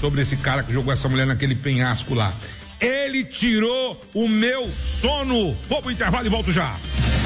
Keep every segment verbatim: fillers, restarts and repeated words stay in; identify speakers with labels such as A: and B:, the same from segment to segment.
A: sobre esse cara que jogou essa mulher naquele penhasco lá. Ele tirou o meu sono. Vou pro intervalo e volto já.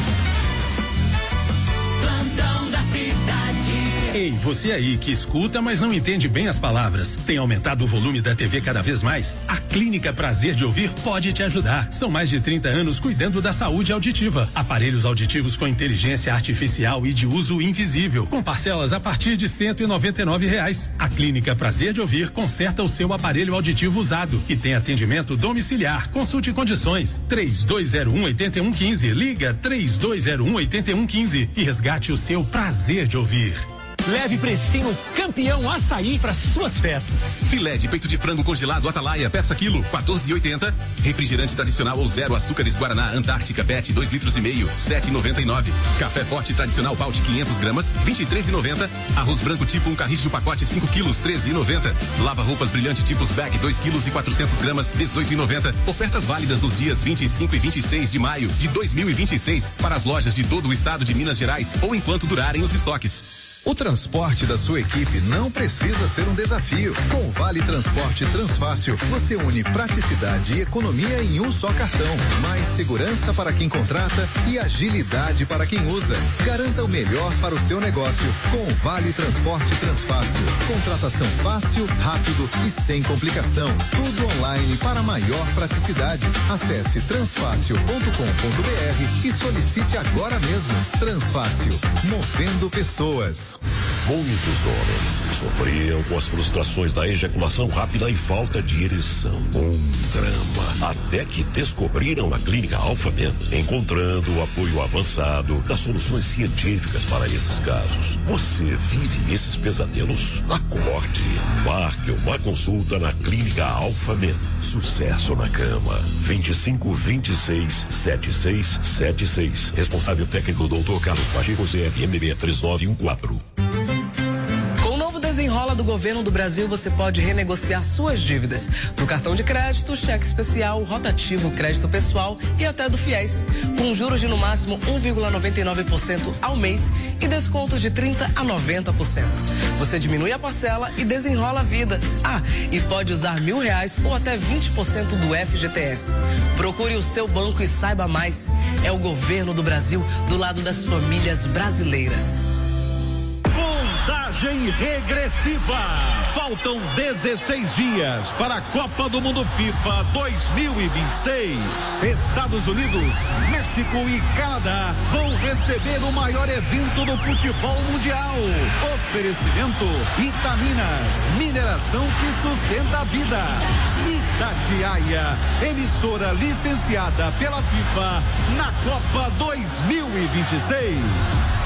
B: Plantão da cidade.
C: Ei, você aí que escuta, mas não entende bem as palavras. Tem aumentado o volume da T V cada vez mais? A Clínica Prazer de Ouvir pode te ajudar. São mais de trinta anos cuidando da saúde auditiva. Aparelhos auditivos com inteligência artificial e de uso invisível, com parcelas a partir de cento e noventa e nove reais. A Clínica Prazer de Ouvir conserta o seu aparelho auditivo usado e tem atendimento domiciliar. Consulte condições. três dois zero um, oito um um cinco. Liga três dois zero um, oito um um cinco e resgate o seu prazer de ouvir.
D: Leve precinho campeão açaí para suas festas.
E: Filé de peito de frango congelado Atalaia, peça quilo, quatorze e oitenta. Refrigerante tradicional ou zero açúcares Guaraná Antártica Pet, dois litros e meio, sete e noventa e nove. Café forte tradicional Paute quinhentos gramas, vinte e três e noventa. Arroz branco tipo um carrijo pacote cinco quilos, treze e noventa. Lava roupas brilhante tipos bag dois quilos e quatrocentos gramas, dezoito e noventa. Ofertas válidas nos dias vinte e cinco e vinte e seis de maio de dois mil e vinte e seis para as lojas de todo o estado de Minas Gerais ou enquanto durarem os estoques.
F: O transporte da sua equipe não precisa ser um desafio. Com o Vale Transporte Transfácil, você une praticidade e economia em um só cartão. Mais segurança para quem contrata e agilidade para quem usa. Garanta o melhor para o seu negócio com o Vale Transporte Transfácil. Contratação fácil, rápido e sem complicação. Tudo online para maior praticidade. Acesse transfácil ponto com ponto br e solicite agora mesmo. Transfácil, movendo pessoas.
G: Muitos homens sofriam com as frustrações da ejaculação rápida e falta de ereção. Um drama. Até que descobriram a Clínica Alphamed, encontrando o apoio avançado das soluções científicas para esses casos. Você vive esses pesadelos? Acorde. Marque uma consulta na Clínica Alphamed. Sucesso na cama. vinte e cinco, vinte e seis, setenta e seis setenta e seis. Responsável técnico doutor Carlos Pacheco, C R M B três nove um quatro.
H: Com o novo Desenrola do Governo do Brasil, você pode renegociar suas dívidas do cartão de crédito, cheque especial, rotativo, crédito pessoal e até do FIES, com juros de no máximo um vírgula noventa e nove por cento ao mês e descontos de trinta a noventa por cento. Você diminui a parcela e desenrola a vida. Ah, e pode usar mil reais ou até vinte por cento do F G T S. Procure o seu banco e saiba mais. É o Governo do Brasil do lado das famílias brasileiras.
I: Contagem regressiva. Faltam dezesseis dias para a Copa do Mundo FIFA dois mil e vinte e seis. Estados Unidos, México e Canadá vão receber o maior evento do futebol mundial. Oferecimento Itaminas, mineração que sustenta a vida. Itatiaia, emissora licenciada pela FIFA na Copa dois mil e vinte e seis.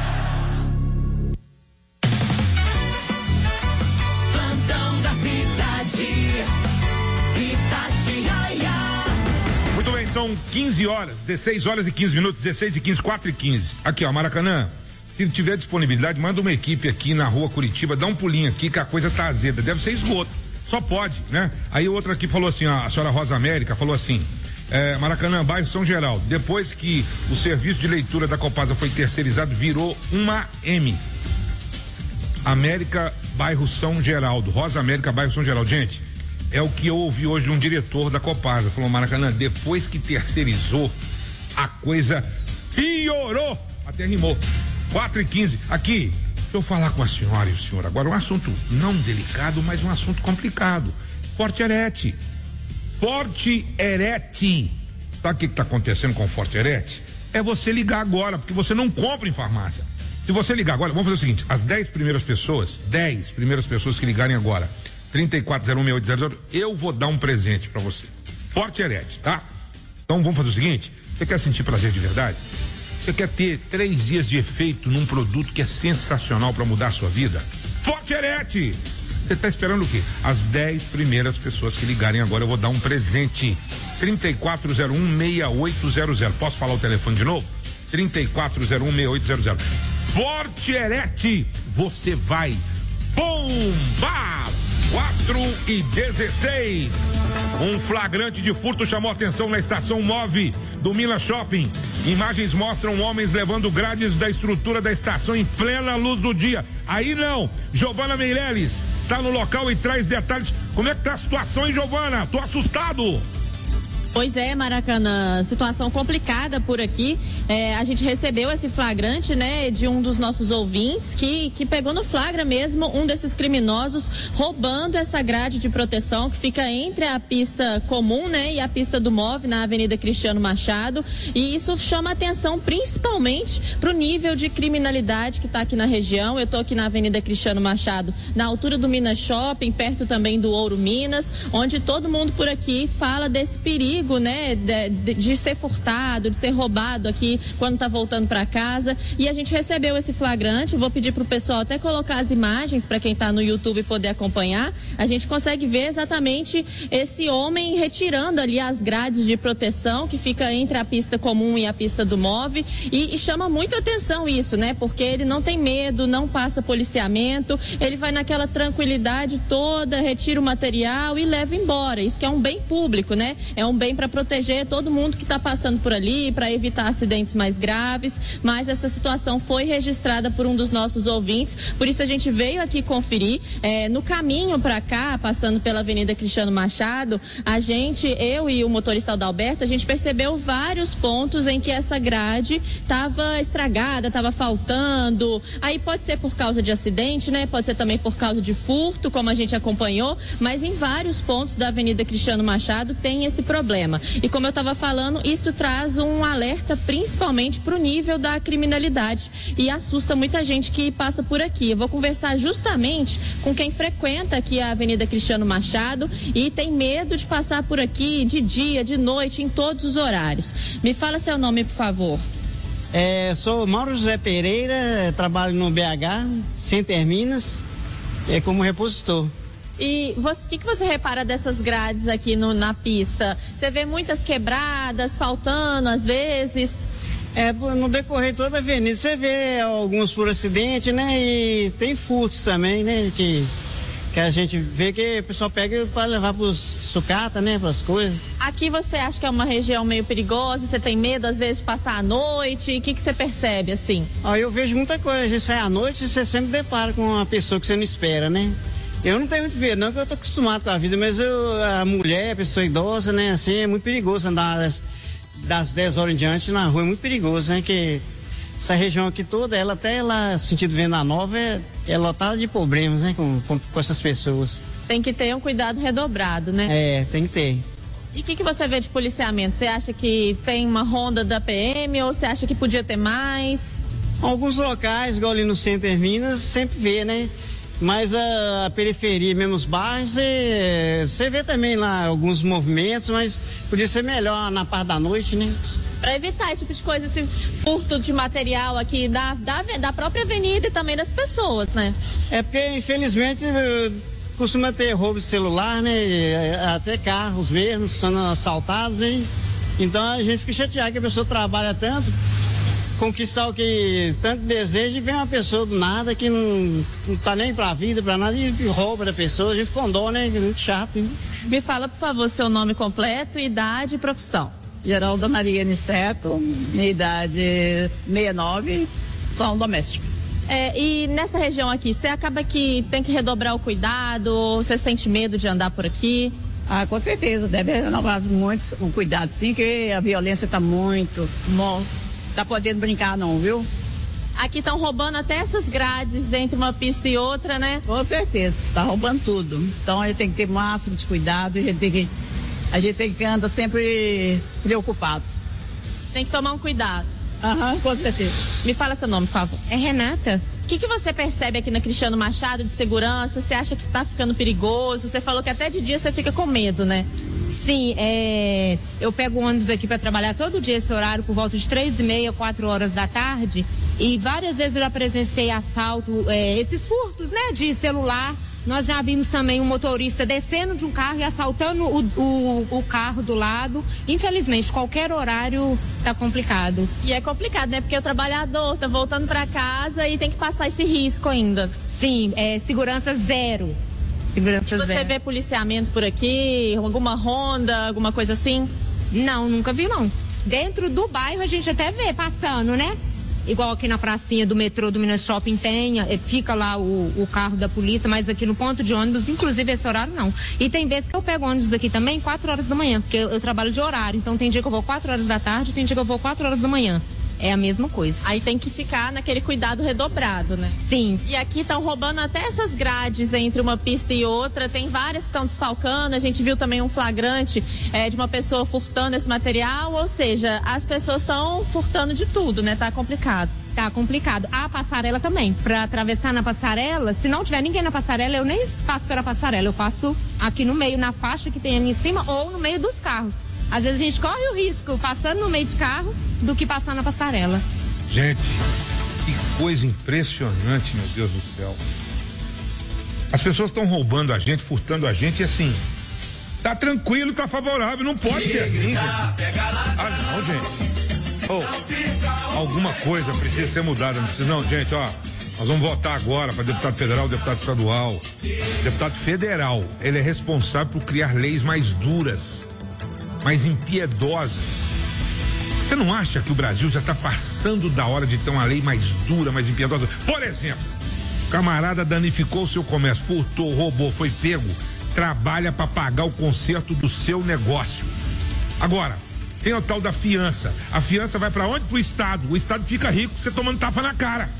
A: Muito bem, são quinze horas, dezesseis horas e quinze minutos, dezesseis e quinze, quatro e quinze. Aqui, ó, Maracanã. Se tiver disponibilidade, manda uma equipe aqui na rua Curitiba, dá um pulinho aqui que a coisa tá azeda. Deve ser esgoto. Só pode, né? Aí outra aqui falou assim, ó, a senhora Rosa América falou assim: é, Maracanã, bairro São Geraldo. Depois que o serviço de leitura da Copasa foi terceirizado, virou uma M. América, bairro São Geraldo. Rosa América, bairro São Geraldo. Gente, é o que eu ouvi hoje de um diretor da Copasa. Falou, Maracanã, depois que terceirizou, a coisa piorou. Até rimou. quatro e quinze. Aqui, deixa eu falar com a senhora e o senhor. Agora, um assunto não delicado, mas um assunto complicado. Forte Erete. Forte Erete. Sabe o que está acontecendo com o Forte Erete? É você ligar agora, porque você não compra em farmácia. Se você ligar agora, vamos fazer o seguinte: as dez primeiras pessoas, dez primeiras pessoas que ligarem agora, trinta e quatro zero um, seis oito zero zero, eu vou dar um presente pra você. Forte Erete, tá? Então vamos fazer o seguinte: você quer sentir prazer de verdade? Você quer ter três dias de efeito num produto que é sensacional pra mudar a sua vida? Forte Erete! Você tá esperando o quê? As dez primeiras pessoas que ligarem agora, eu vou dar um presente. trinta e quatro zero um, seis oito zero zero. Posso falar o telefone de novo? trinta e quatro zero um, seis oito zero zero. Forte Erete, você vai bombar. quatro e dezesseis. Um flagrante de furto chamou atenção na estação Move do Mila Shopping. Imagens mostram homens levando grades da estrutura da estação em plena luz do dia. Aí não, Giovana Meirelles, tá no local e traz detalhes. Como é que tá a situação, hein, Giovana? Tô assustado.
J: Pois é, Maracanã, situação complicada por aqui. É, a gente recebeu esse flagrante, né, de um dos nossos ouvintes que, que pegou no flagra mesmo um desses criminosos roubando essa grade de proteção que fica entre a pista comum, né, e a pista do M O V na Avenida Cristiano Machado. E isso chama atenção principalmente para o nível de criminalidade que está aqui na região. Eu estou aqui na Avenida Cristiano Machado, na altura do Minas Shopping, perto também do Ouro Minas, onde todo mundo por aqui fala desse perigo, né, de, de, de ser furtado, de ser roubado aqui quando tá voltando para casa. E a gente recebeu esse flagrante. Vou pedir pro pessoal até colocar as imagens para quem tá no YouTube poder acompanhar. A gente consegue ver exatamente esse homem retirando ali as grades de proteção que fica entre a pista comum e a pista do M O V, e, e chama muito atenção isso, né, porque ele não tem medo, não passa policiamento, ele vai naquela tranquilidade toda, retira o material e leva embora. Isso que é um bem público, né, é um bem para proteger todo mundo que está passando por ali, para evitar acidentes mais graves. Mas essa situação foi registrada por um dos nossos ouvintes, por isso a gente veio aqui conferir. É, no caminho para cá, passando pela Avenida Cristiano Machado, a gente, eu e o motorista Adalberto, a gente percebeu vários pontos em que essa grade estava estragada, estava faltando. Aí pode ser por causa de acidente, né? Pode ser também por causa de furto, como a gente acompanhou, mas em vários pontos da Avenida Cristiano Machado tem esse problema. E como eu estava falando, isso traz um alerta principalmente para o nível da criminalidade e assusta muita gente que passa por aqui. Eu vou conversar justamente com quem frequenta aqui a Avenida Cristiano Machado e tem medo de passar por aqui de dia, de noite, em todos os horários. Me fala seu nome, por favor.
K: É, sou Mauro José Pereira, trabalho no B H, Center Minas, é, como repositor.
J: E o que, que você repara dessas grades aqui no, na pista? Você vê muitas quebradas, faltando às vezes?
K: É, no decorrer toda a avenida você vê alguns por acidente, né? E tem furtos também, né? Que, que a gente vê que o pessoal pega para levar para os sucata, né? Para as coisas.
J: Aqui você acha que é uma região meio perigosa? Você tem medo às vezes de passar a noite? O que, que você percebe assim?
K: Ah, eu vejo muita coisa. A gente sai à noite e você sempre depara com uma pessoa que você não espera, né? Eu não tenho muito medo, não, porque eu tô acostumado com a vida, mas eu, a mulher, a pessoa idosa, né, assim, é muito perigoso andar das, das dez horas em diante na rua, é muito perigoso, né, que essa região aqui toda, ela até, ela, sentido Venda Nova, é, é lotada de problemas, né, com, com, com essas pessoas.
J: Tem que ter um cuidado redobrado, né?
K: É, tem que ter.
J: E o que, que você vê de policiamento? Você acha que tem uma ronda da P M ou você acha que podia ter mais?
K: Alguns locais, igual ali no Center Minas, sempre vê, né? Mas a, a periferia, mesmo os bairros, você vê também lá alguns movimentos, mas podia ser melhor na parte da noite, né?
J: Para evitar esse tipo de coisa, esse furto de material aqui da, da, da própria avenida e também das pessoas, né?
K: É porque, infelizmente, costuma ter roubo de celular, né? Até carros mesmo sendo assaltados, hein? Então a gente fica chateado que a pessoa trabalha tanto, conquistar o que tanto deseja, e vem uma pessoa do nada que não, não tá nem pra vida, pra nada, e rouba da pessoa. A gente fica com dó, né? Muito chato, hein?
J: Me fala, por favor, seu nome completo, idade e profissão.
L: Geralda Maria Niceto, minha idade sessenta e nove, sou um doméstico.
J: É, e nessa região aqui, você acaba que tem que redobrar o cuidado, você sente medo de andar por aqui?
L: Ah, com certeza, deve renovar muito o cuidado, sim, que a violência tá muito, não tá podendo brincar não, viu?
J: Aqui estão roubando até essas grades entre uma pista e outra, né?
L: Com certeza, tá roubando tudo. Então a gente tem que ter o máximo de cuidado, a gente tem que, a gente tem que andar sempre preocupado.
J: Tem que tomar um cuidado.
L: Aham, uhum, com certeza.
J: Me fala seu nome, por favor.
M: É Renata.
J: O que, que você percebe aqui na Cristiano Machado de segurança? Você acha que tá ficando perigoso? Você falou que até de dia você fica com medo, né?
M: Sim, é, eu pego ônibus aqui para trabalhar todo dia esse horário por volta de três e meia, quatro horas da tarde, e várias vezes eu já presenciei assalto, é, esses furtos, né, de celular. Nós já vimos também um motorista descendo de um carro e assaltando o, o, o carro do lado. Infelizmente, qualquer horário tá complicado.
J: E é complicado, né? Porque o trabalhador tá voltando para casa e tem que passar esse risco ainda.
M: Sim, é segurança zero. Segurança
J: e você
M: zero.
J: vê policiamento por aqui? Alguma ronda, alguma coisa assim?
M: Não, nunca vi não. Dentro do bairro a gente até vê passando, né? igual aqui na pracinha do metrô do Minas Shopping tem, é, fica lá o, o carro da polícia, mas aqui no ponto de ônibus, inclusive esse horário não. E tem vezes que eu pego ônibus aqui também quatro horas da manhã, porque eu, eu trabalho de horário, então tem dia que eu vou quatro horas da tarde, tem dia que eu vou quatro horas da manhã. É a mesma coisa.
J: Aí tem que ficar naquele cuidado redobrado, né?
M: Sim.
J: E aqui estão roubando até essas grades entre uma pista e outra. Tem várias que estão desfalcando. A gente viu também um flagrante é, de uma pessoa furtando esse material. Ou seja, as pessoas estão furtando de tudo, né? Tá complicado.
M: Tá complicado. A passarela também. Pra atravessar na passarela, se não tiver ninguém na passarela, eu nem passo pela passarela. Eu passo aqui no meio, na faixa que tem ali em cima, ou no meio dos carros. Às vezes a gente corre o risco passando no meio de carro do que passando na passarela.
A: Gente, que coisa impressionante, meu Deus do céu. As pessoas estão roubando a gente, furtando a gente e assim, tá tranquilo, tá favorável, não pode ser assim, gente. Ah, não, gente. Oh, alguma coisa precisa ser mudada, não precisa, não, gente, ó. Nós vamos votar agora para deputado federal, deputado estadual. Deputado federal, ele é responsável por criar leis mais duras, mais impiedosas. Você não acha que o Brasil já está passando da hora de ter uma lei mais dura, mais impiedosa? Por exemplo, o camarada danificou o seu comércio, furtou, roubou, foi pego, trabalha para pagar o conserto do seu negócio. Agora, tem o tal da fiança. A fiança vai para onde? Pro Estado. O Estado fica rico, você tomando tapa na cara.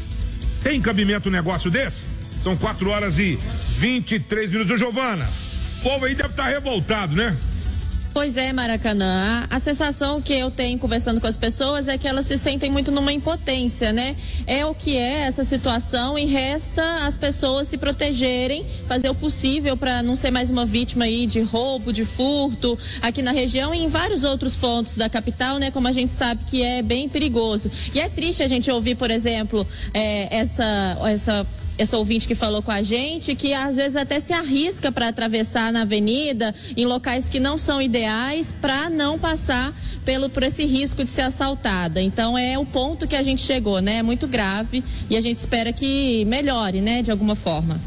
A: Tem cabimento um negócio desse? São quatro horas e vinte e três minutos. Ô, Giovana, o povo aí deve estar revoltado, né?
J: Pois é, Maracanã. A, a sensação que eu tenho conversando com as pessoas é que elas se sentem muito numa impotência, né? É o que é essa situação e resta as pessoas se protegerem, fazer o possível para não ser mais uma vítima aí de roubo, de furto aqui na região e em vários outros pontos da capital, né? Como a gente sabe que é bem perigoso. E é triste a gente ouvir, por exemplo, é, essa essa essa ouvinte que falou com a gente, que às vezes até se arrisca para atravessar na avenida em locais que não são ideais para não passar pelo, por esse risco de ser assaltada. Então é o ponto que a gente chegou, né? É muito grave e a gente espera que melhore, né? De alguma forma.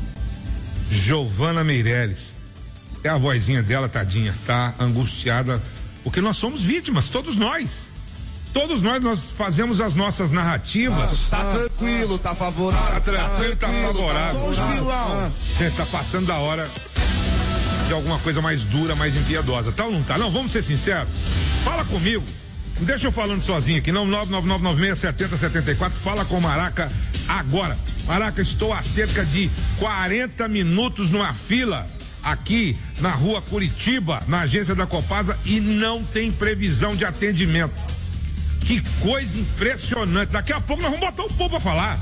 A: Giovana Meirelles, é a vozinha dela, tadinha, tá angustiada, porque nós somos vítimas, todos nós. Todos nós, nós fazemos as nossas narrativas.
N: Ah, tá ah, tranquilo, tá favorável.
A: Tá tranquilo, tá, tá favorável.
N: Tá vilão.
A: Gente, tá passando da hora de alguma coisa mais dura, mais impiedosa. Tá ou não tá? Não, vamos ser sinceros. Fala comigo. Não deixa eu falando sozinho aqui, não. nove nove nove nove seis sete zero sete quatro. Fala com o Maraca agora. Maraca, estou há cerca de quarenta minutos numa fila aqui na rua Curitiba, na agência da Copasa, e não tem previsão de atendimento. Que coisa impressionante. Daqui a pouco nós vamos botar o povo pra falar.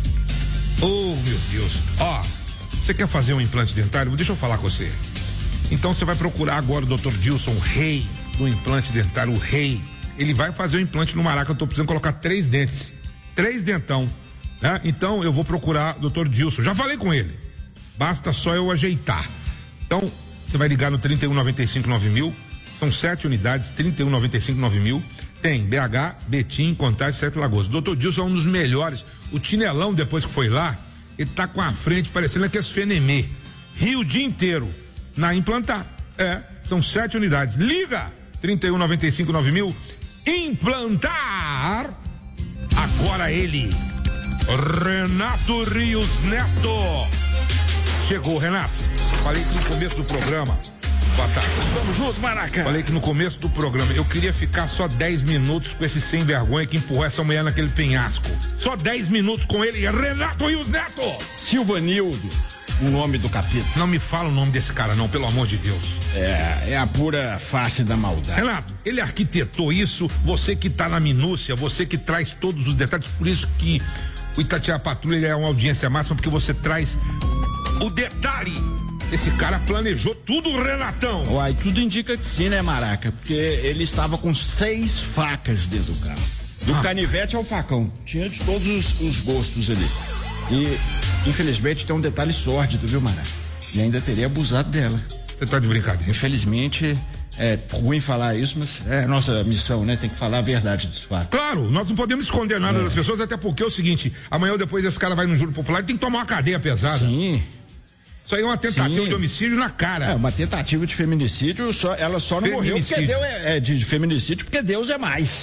A: Oh, meu Deus. Ó, você quer fazer um implante dentário? Deixa eu falar com você. Então você vai procurar agora o doutor Dilson, o rei do implante dentário, o rei. Ele vai fazer o implante no Maraca. Eu tô precisando colocar três dentes. Três dentão. Né? Então eu vou procurar o doutor Dilson. Já falei com ele. Basta só eu ajeitar. Então, você vai ligar no trinta e um, noventa e cinco, nove mil. São sete unidades, trinta e um, noventa e cinco, nove mil. Tem B H, Betim, Contagem, Sete Lagoas. O doutor Dilson é um dos melhores. O Tinelão, depois que foi lá, ele tá com a frente parecendo aqueles Fenemê. Rio o dia inteiro na implantar. É, são sete unidades. Liga! trinta e um, noventa e cinco, nove mil. Implantar! Agora ele, Renato Rios Neto. Chegou, Renato. Falei que no começo do programa. Boa tarde.
O: Vamos juntos, Maraca.
A: Falei que no começo do programa eu queria ficar só dez minutos com esse sem vergonha que empurrou essa mulher naquele penhasco. Só dez minutos com ele, Renato Rios Neto.
O: Silvanildo, o nome do capítulo.
A: Não me fala o nome desse cara não, pelo amor de Deus.
O: É, é a pura face da maldade.
A: Renato, ele arquitetou isso, você que tá na minúcia, você que traz todos os detalhes, por isso que o Itatiaia Patrulha é uma audiência máxima, porque você traz o detalhe. Esse cara planejou tudo, Renatão.
O: Uai, tudo indica que sim, né, Maraca? Porque ele estava com seis facas dentro do carro. Do ah. canivete ao facão. Tinha de todos os, os gostos ali. E, infelizmente, tem um detalhe sórdido, viu, Maraca? E ainda teria abusado dela.
A: Você tá de brincadeira?
O: Infelizmente, é ruim falar isso, mas é a nossa missão, né? Tem que falar a verdade dos fatos.
A: Claro, nós não podemos esconder nada é. das pessoas, até porque é o seguinte, amanhã ou depois esse cara vai no júri popular e tem que tomar uma cadeia pesada.
O: Sim.
A: Isso aí é uma tentativa Sim. de homicídio na cara.
O: É, uma tentativa de feminicídio, só, ela só não morreu porque Deus é, é de, de feminicídio, porque Deus é mais.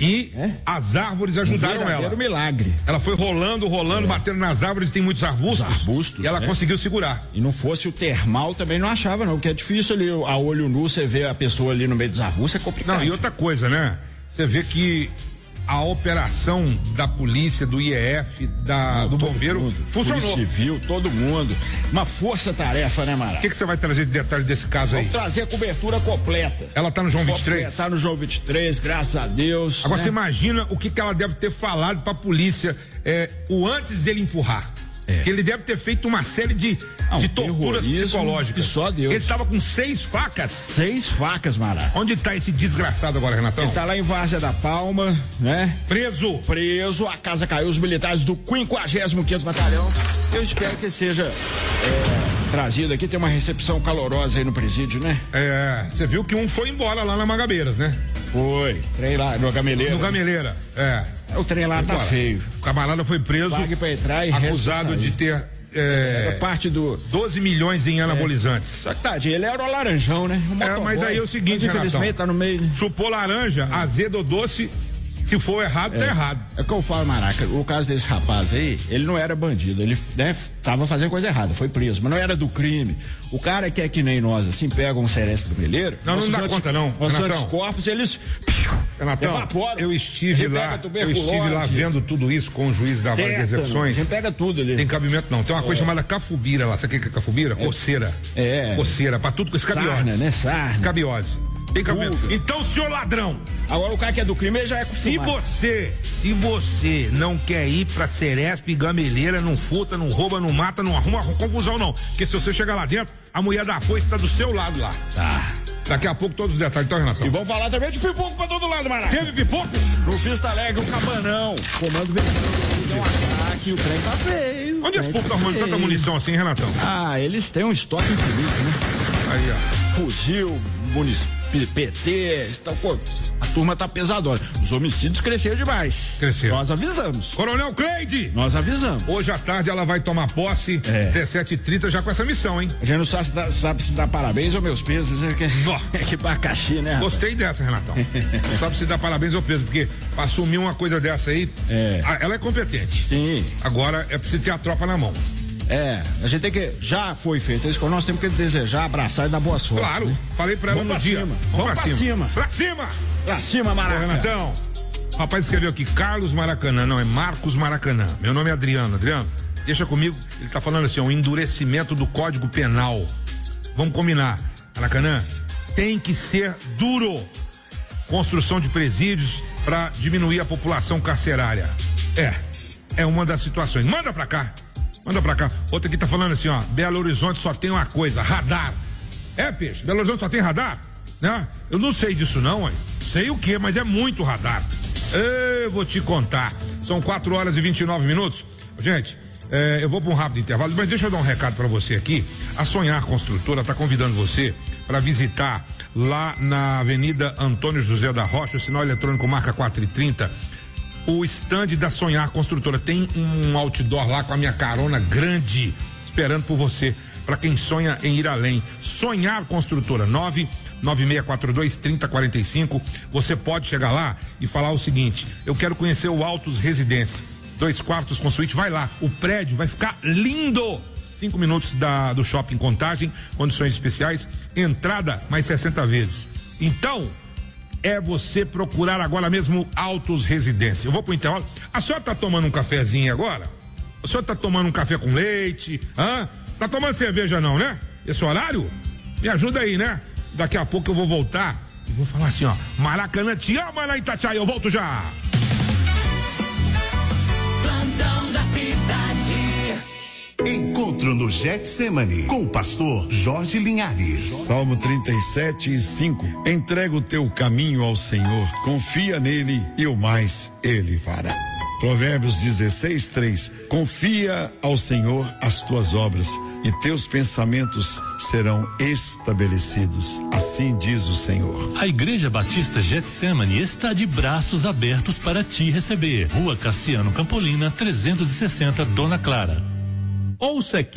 A: E é? as árvores ajudaram
O: um
A: ela.
O: Era um milagre.
A: Ela foi rolando, rolando, é. batendo nas árvores, tem muitos arbustos.
O: Os arbustos.
A: E ela
O: né?
A: conseguiu segurar.
O: E não fosse o termal, também não achava, não, porque é difícil ali, a olho nu, você vê a pessoa ali no meio dos arbustos, é complicado.
A: Não, e outra coisa, né? Você vê que a operação da polícia, do I E F, da, não, do bombeiro, mundo. funcionou.
O: Polícia Civil, todo mundo. Uma força-tarefa, né, Mara?
A: O que você vai trazer de detalhes desse caso
O: Vamos
A: aí?
O: Vamos trazer a cobertura completa.
A: Ela tá no João vinte e três?
O: Completa, tá no João vinte e três, graças a Deus.
A: Agora
O: né?
A: você imagina o que, que ela deve ter falado pra polícia é, o antes dele empurrar. É. Que ele deve ter feito uma série de, ah, de torturas psicológicas.
O: Só Deus.
A: Ele tava com seis facas.
O: Seis facas, Mara.
A: Onde tá esse desgraçado agora, Renatão?
O: Ele tá lá em Várzea da Palma, né?
A: Preso.
O: Preso. A casa caiu, os militares do quinquagésimo quinto Batalhão. Eu espero que seja é, trazido aqui. Tem uma recepção calorosa aí no presídio, né?
A: É, você viu que um foi embora lá na Magabeiras, né?
O: Foi. Trem lá, no Gameleira.
A: No Gameleira, é.
O: O trem lá tá feio.
A: O camarada foi preso,
O: pague pra entrar e
A: acusado de ter é,
O: era parte do
A: doze milhões em anabolizantes.
O: É. Só que tadinho, ele era o laranjão, né? O
A: é, mas aí é o seguinte,
O: mas, infelizmente tá no meio. Né?
A: Chupou laranja, é. azedo ou doce. Se for errado,
O: é.
A: tá errado.
O: É o que eu falo, Maraca, o caso desse rapaz aí, ele não era bandido, ele, né, tava fazendo coisa errada, foi preso, mas não era do crime. O cara que é que nem nós, assim, pega um Ceresp brasileiro.
A: Não, não dá anti, conta não,
O: os anticorpos, eles
A: Renatão, evaporam. Eu estive lá, eu estive lá vendo tudo isso com o juiz da vara de execuções.
O: Quem pega tudo ali.
A: Tem cabimento não, tem uma coisa é. chamada cafubira lá, sabe o que é cafubira? É. Coceira.
O: É.
A: Coceira, pra tudo com escabiose.
O: Sarna, né? Sarna.
A: Escabiose. Tem cabimento. Então, senhor ladrão.
O: Agora o cara que é do crime ele já é acostumado.
A: Se você, se você não quer ir pra Ceresp, Gameleira, não furta, não rouba, não mata, não arruma confusão não. Porque se você chegar lá dentro, a mulher da foice tá do seu lado lá.
O: Tá.
A: Daqui a pouco todos os detalhes, então, Renatão.
O: E vamos falar também de pipoco pra todo lado, Maraca.
A: Teve pipoco?
O: No Vista Alegre, o Cabanão. Comando veio. Deu um ataque, o trem tá feio.
A: Onde esse povo tá arrumando tanta munição assim, Renatão?
O: Ah, eles têm um estoque infinito, né?
A: Aí, ó.
O: Fuzil, munição. P T, então, pô, a turma tá pesadona. Os homicídios cresceram demais.
A: Cresceram.
O: Nós avisamos.
A: Coronel Cleide!
O: Nós avisamos.
A: Hoje à tarde ela vai tomar posse, é. dezessete e trinta já com essa missão, hein?
O: A gente não sabe se dá, sabe se dá parabéns ou meus pesos. É que, é que bacaxi, né? Rapaz?
A: Gostei dessa, Renatão. Não sabe se dá parabéns ou peso, porque pra assumir uma coisa dessa aí,
O: é.
A: ela é competente.
O: Sim.
A: Agora é preciso ter a tropa na mão.
O: É, a gente tem que, já foi feito isso, nós temos que desejar, abraçar e dar boa sorte.
A: Claro,
O: né?
A: falei pra ela
O: Vamos
A: no dia.
O: Cima.
A: Vamos, Vamos pra, pra cima. cima. Pra cima!
O: Pra cima, Maraca.
A: Renatão, o rapaz escreveu aqui, Carlos Maracanã, não, é Marcos Maracanã. Meu nome é Adriano. Adriano, deixa comigo, ele tá falando assim, ó, o endurecimento do Código Penal. Vamos combinar, Maracanã, tem que ser duro. Construção de presídios pra diminuir a população carcerária. É, é uma das situações. Manda pra cá. Manda pra cá. Outra aqui tá falando assim, ó. Belo Horizonte só tem uma coisa, radar. É, peixe, Belo Horizonte só tem radar? Né? Eu não sei disso não, hein? Sei o que, mas é muito radar. Eu vou te contar. São quatro horas e vinte e nove minutos. Gente, é, eu vou pra um rápido intervalo, mas deixa eu dar um recado pra você aqui. A Sonhar Construtora tá convidando você para visitar lá na Avenida Antônio José da Rocha, o sinal eletrônico marca quatro e trinta. O estande da Sonhar Construtora tem um outdoor lá com a minha carona grande esperando por você, para quem sonha em ir além. Sonhar Construtora, nove nove seis quatro dois, três zero quatro cinco. Você pode chegar lá e falar o seguinte: eu quero conhecer o Altos Residência, dois quartos com suíte. Vai lá, o prédio vai ficar lindo. Cinco minutos da, do Shopping Contagem, condições especiais, entrada mais sessenta vezes. Então é você procurar agora mesmo Altos Residência. Eu vou pro intervalo. A senhora tá tomando um cafezinho agora? A senhora tá tomando um café com leite? Hã? Tá tomando cerveja não, né? Esse horário? Me ajuda aí, né? Daqui a pouco eu vou voltar e vou falar assim, ó. Maracanã te ama lá em Itatiaia. Eu volto já.
B: Plantão da cidade.
P: Encontro no Getsemane com o pastor Jorge Linhares.
Q: Salmo trinta e sete, cinco. Entrega o teu caminho ao Senhor, confia nele e o mais ele fará. Provérbios dezesseis, três. Confia ao Senhor as tuas obras e teus pensamentos serão estabelecidos. Assim diz o Senhor.
R: A Igreja Batista Getsemane está de braços abertos para te receber. Rua Cassiano Campolina, trezentos e sessenta, Dona Clara.
S: Ouça aqui,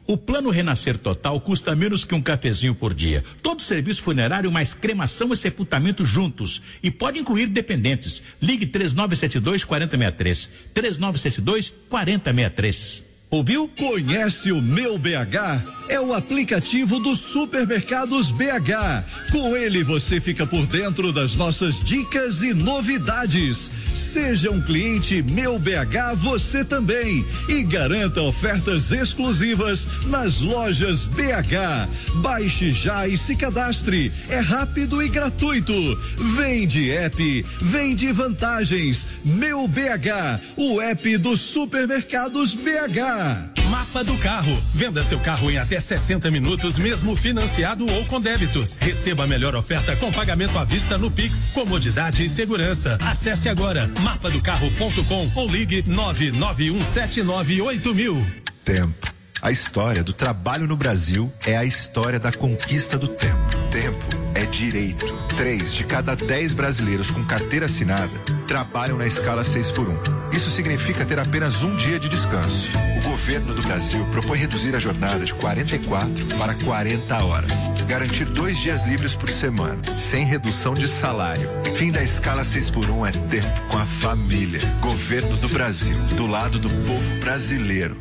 S: O Plano Renascer Total custa menos que um cafezinho por dia. Todo serviço funerário mais cremação e sepultamento juntos. E pode incluir dependentes. Ligue três nove sete dois, quatro zero seis três. três nove sete dois, quatro zero seis três. Ouviu?
T: Conhece o Meu B H? É o aplicativo dos supermercados B H. Com ele você fica por dentro das nossas dicas e novidades. Seja um cliente Meu B H você também e garanta ofertas exclusivas nas lojas B H. Baixe já e se cadastre. É rápido e gratuito. Vende app, vende vantagens. Meu B H, o app dos supermercados B H.
C: Mapa do Carro. Venda seu carro em até sessenta minutos, mesmo financiado ou com débitos. Receba a melhor oferta com pagamento à vista no Pix. Comodidade e segurança. Acesse agora mapa do carro ponto com ou ligue nove nove um sete nove oito mil.
U: Tempo. A história do trabalho no Brasil é a história da conquista do tempo. Tempo é direito. Três de cada dez brasileiros com carteira assinada trabalham na escala seis por um. Isso significa ter apenas um dia de descanso. O governo do Brasil propõe reduzir a jornada de quarenta e quatro para quarenta horas. Garantir dois dias livres por semana, sem redução de salário. Fim da escala seis por um é tempo com a família. Governo do Brasil, do lado do povo brasileiro.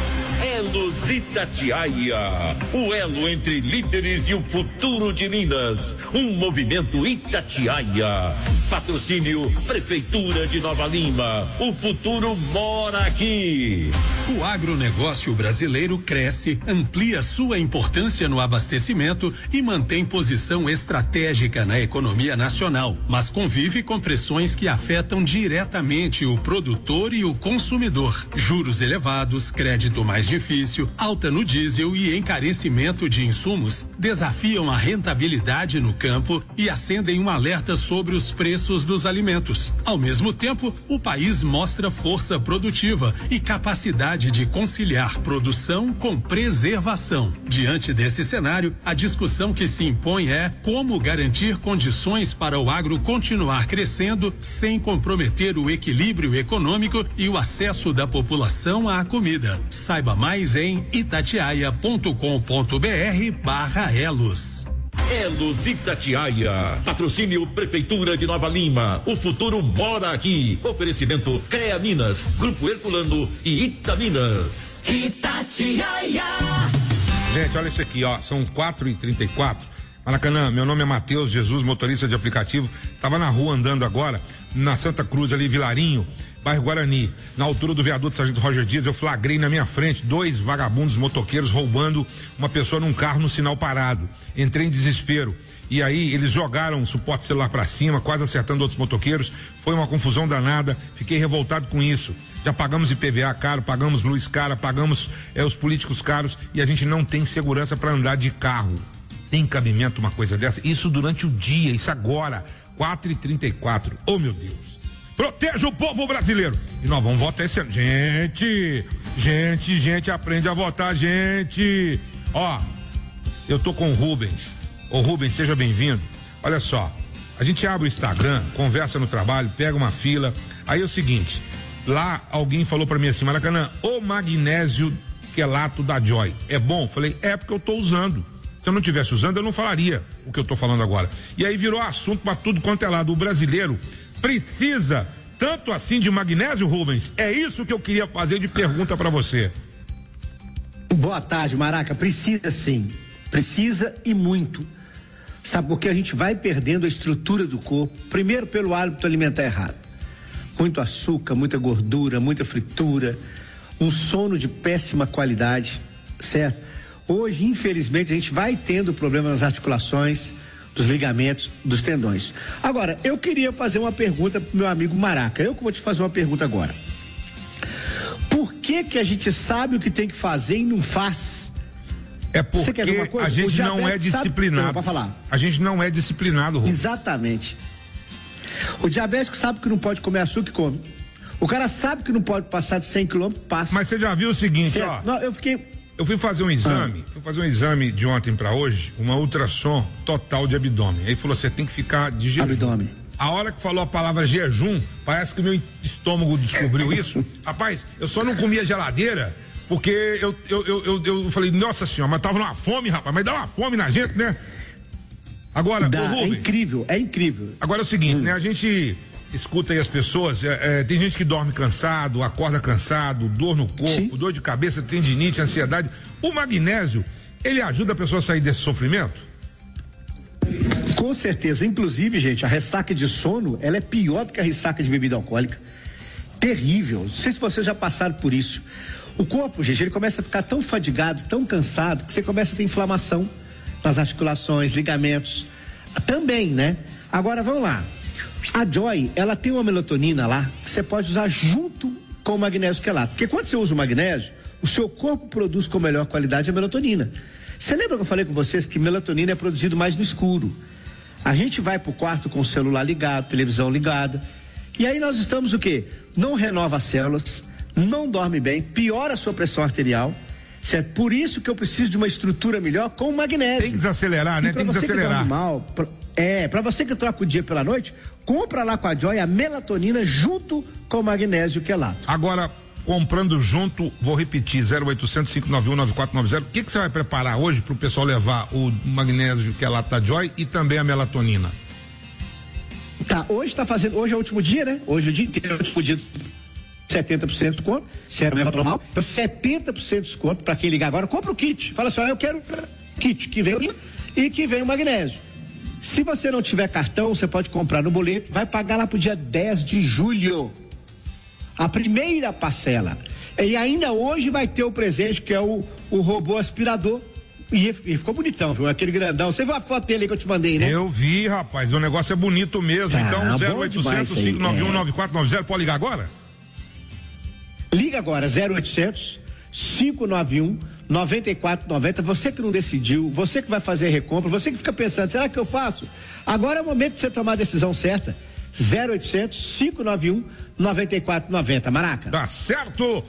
V: Elos Itatiaia, o elo entre líderes e o futuro de Minas. Um movimento Itatiaia. Patrocínio Prefeitura de Nova Lima. O futuro mora aqui.
C: O agronegócio brasileiro cresce, amplia sua importância no abastecimento e mantém posição estratégica na economia nacional, mas convive com pressões que afetam diretamente o produtor e o consumidor. Juros elevados, crédito mais difícil, alta no diesel e encarecimento de insumos desafiam a rentabilidade no campo e acendem um alerta sobre os preços dos alimentos. Ao mesmo tempo, o país mostra força produtiva e capacidade de conciliar produção com preservação. Diante desse cenário, a discussão que se impõe é como garantir condições para o agro continuar crescendo sem comprometer o equilíbrio econômico e o acesso da população à comida. Saiba mais em itatiaia ponto com ponto br barra elos.
V: Elos Itatiaia. Patrocínio Prefeitura de Nova Lima. O futuro mora aqui. Oferecimento CREA Minas, Grupo Herculano e Itaminas.
B: Itatiaia.
A: Gente, olha isso aqui, ó. São quatro e trinta e quatro. Maracanã, meu nome é Matheus Jesus, motorista de aplicativo. Tava na rua andando agora, na Santa Cruz ali, Vilarinho, bairro Guarani. Na altura do viaduto Sargento Roger Dias, eu flagrei na minha frente dois vagabundos motoqueiros roubando uma pessoa num carro no sinal parado. Entrei em desespero. E aí eles jogaram o suporte celular pra cima, quase acertando outros motoqueiros. Foi uma confusão danada. Fiquei revoltado com isso. Já pagamos I P V A caro, pagamos luz cara, pagamos é, os políticos caros e a gente não tem segurança para andar de carro. Tem cabimento uma coisa dessa? Isso durante o dia, isso agora, quatro e trinta e quatro. Oh, meu Deus. Proteja o povo brasileiro. E nós vamos votar esse ano. Gente, gente, gente, aprende a votar, gente. Ó, eu tô com o Rubens. Ô, Rubens, seja bem-vindo. Olha só, a gente abre o Instagram, conversa no trabalho, pega uma fila. Aí é o seguinte, lá alguém falou pra mim assim, Maracanã, o magnésio quelato da Joy, é bom? Falei, é porque eu tô usando. Se eu não estivesse usando, eu não falaria o que eu tô falando agora. E aí virou assunto pra tudo quanto é lado. O brasileiro precisa tanto assim de magnésio, Rubens? É isso que eu queria fazer de pergunta pra você.
W: Boa tarde, Maraca. Precisa sim. Precisa e muito. Sabe por que a gente vai perdendo a estrutura do corpo? Primeiro pelo hábito alimentar errado. Muito açúcar, muita gordura, muita fritura, um sono de péssima qualidade, certo? Hoje, infelizmente, a gente vai tendo problema nas articulações, dos ligamentos, dos tendões. Agora, eu queria fazer uma pergunta pro meu amigo Maraca. Eu que vou te fazer uma pergunta agora. Por que que a gente sabe o que tem que fazer e não faz?
A: É porque a gente não é disciplinado.
W: Sabe... Não, falar.
A: A gente não é disciplinado, Rubens.
W: Exatamente. O diabético sabe que não pode comer açúcar e come. O cara sabe que não pode passar de cem quilômetros, passa.
A: Mas você já viu o seguinte, certo? Ó.
W: Não, eu fiquei...
A: Eu fui fazer um exame, ah. fui fazer um exame de ontem pra hoje, uma ultrassom total de abdômen. Aí falou, você tem que ficar de jejum.
W: Abdômen.
A: A hora que falou a palavra jejum, parece que meu estômago descobriu isso. Rapaz, eu só não comia geladeira Porque eu, eu, eu, eu, eu falei, nossa senhora, mas tava numa fome, rapaz, mas dá uma fome na gente, né? Agora,
W: dá,
A: ô, Rubens,
W: é incrível, é incrível.
A: Agora é o seguinte, hum. né? A gente escuta aí as pessoas, é, é, tem gente que dorme cansado, acorda cansado, dor no corpo, Sim. dor de cabeça, tendinite, ansiedade. O magnésio, ele ajuda a pessoa a sair desse sofrimento?
W: Com certeza, inclusive, gente, a ressaca de sono, ela é pior do que a ressaca de bebida alcoólica. Terrível, não sei se vocês já passaram por isso. O corpo, gente, ele começa a ficar tão fadigado, tão cansado, que você começa a ter inflamação nas articulações, ligamentos, também, né? Agora, vamos lá. A Joy, ela tem uma melatonina lá que você pode usar junto com o magnésio quelato. Porque quando você usa o magnésio, o seu corpo produz com melhor qualidade a melatonina. Você lembra que eu falei com vocês que melatonina é produzido mais no escuro? A gente vai pro quarto com o celular ligado, televisão ligada. E aí nós estamos o quê? Não renova as células, não dorme bem, piora a sua pressão arterial. É por isso que eu preciso de uma estrutura melhor com o magnésio.
A: Tem que desacelerar, né? Tem que desacelerar.
W: Que mal, pra, é, para você que troca o dia pela noite, compra lá com a Joy a melatonina junto com o magnésio quelato.
A: Agora, comprando junto, vou repetir, zero oitocentos, cinco nove um, nove quatro nove zero. O que que você vai preparar hoje pro pessoal levar o magnésio quelato da Joy e também a melatonina?
W: Tá, hoje tá fazendo, hoje é o último dia, né? Hoje é o dia inteiro, é o último dia. setenta por cento de desconto, se era leva normal, então setenta por cento de desconto para quem ligar agora, compra o kit, fala assim, ó, eu quero o kit que vem e que vem o magnésio. Se você não tiver cartão, você pode comprar no boleto, vai pagar lá pro dia dez de julho, a primeira parcela, e ainda hoje vai ter o presente que é o, o robô aspirador. E, e ficou bonitão, viu? Aquele grandão. Você viu a foto dele que eu te mandei, né?
A: Eu vi, rapaz. O negócio é bonito mesmo. Ah, então, zero oitocentos, cinco nove um, nove quatro nove zero. Pode ligar agora?
W: Liga agora, zero oitocentos, cinco nove um, nove quatro nove zero. Você que não decidiu, você que vai fazer a recompra, você que fica pensando, será que eu faço? Agora é o momento de você tomar a decisão certa. zero oitocentos, cinco nove um, nove quatro nove zero. Maraca.
A: Tá certo,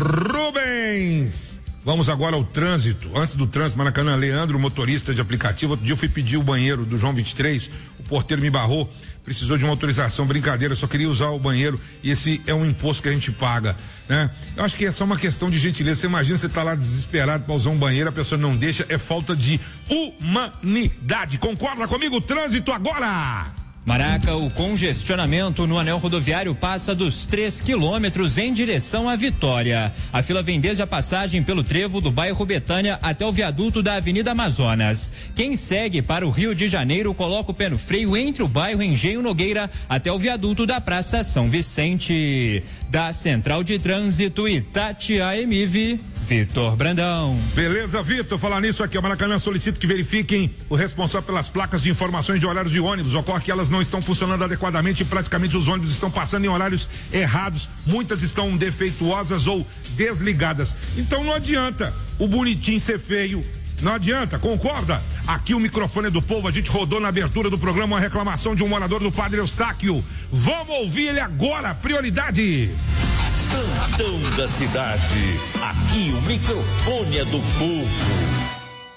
A: Rubens. Vamos agora ao trânsito. Antes do trânsito, Maracanã, Leandro, motorista de aplicativo. Outro dia eu fui pedir o banheiro do João vinte e três, o porteiro me barrou, precisou de uma autorização, brincadeira, só queria usar o banheiro e esse é um imposto que a gente paga, né? Eu acho que é só uma questão de gentileza. Você imagina, você tá lá desesperado para usar um banheiro, a pessoa não deixa, é falta de humanidade. Concorda comigo? Trânsito agora!
D: Maraca, o congestionamento no anel rodoviário passa dos três quilômetros em direção à Vitória. A fila vem desde a passagem pelo trevo do bairro Betânia até o viaduto da Avenida Amazonas. Quem segue para o Rio de Janeiro coloca o pé no freio entre o bairro Engenho Nogueira até o viaduto da Praça São Vicente. Da Central de Trânsito Itatiaia-Emive, Vitor Brandão.
A: Beleza, Vitor. Falar nisso aqui, o Maracanã solicita que verifiquem o responsável pelas placas de informações de horários de ônibus. Ocorre que elas não estão funcionando adequadamente e praticamente os ônibus estão passando em horários errados. Muitas estão defeituosas ou desligadas. Então não adianta o bonitinho ser feio. Não adianta, concorda? Aqui o microfone é do povo, a gente rodou na abertura do programa uma reclamação de um morador do Padre Eustáquio. Vamos ouvir ele agora, prioridade.
V: Plantão da cidade, aqui o microfone é do povo.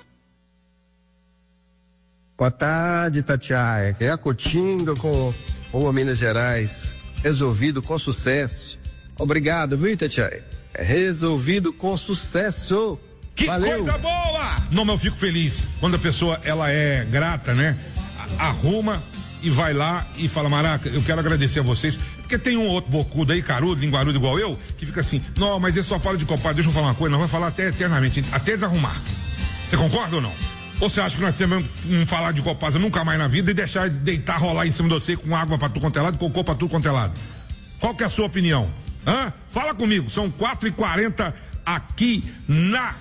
E: Boa tarde, Tatiaia. É a Cotinga com o Minas Gerais. Resolvido com sucesso. Obrigado, viu, Tatiaia? É resolvido com sucesso.
A: Que
E: Valeu.
A: Coisa boa! Não, mas eu fico feliz quando a pessoa, ela é grata, né? Arruma e vai lá e fala, Maraca, eu quero agradecer a vocês, porque tem um outro bocudo aí, carudo, linguarudo igual eu, que fica assim, não, mas ele só fala de Copa, deixa eu falar uma coisa, nós vamos falar até eternamente, até desarrumar. Você concorda ou não? Ou você acha que nós temos que falar de Copasa nunca mais na vida e deixar de deitar, rolar em cima de você com água pra tudo quanto é lado, cocô pra tudo quanto é lado? Qual que é a sua opinião? Hã? Fala comigo, são quatro e quarenta aqui na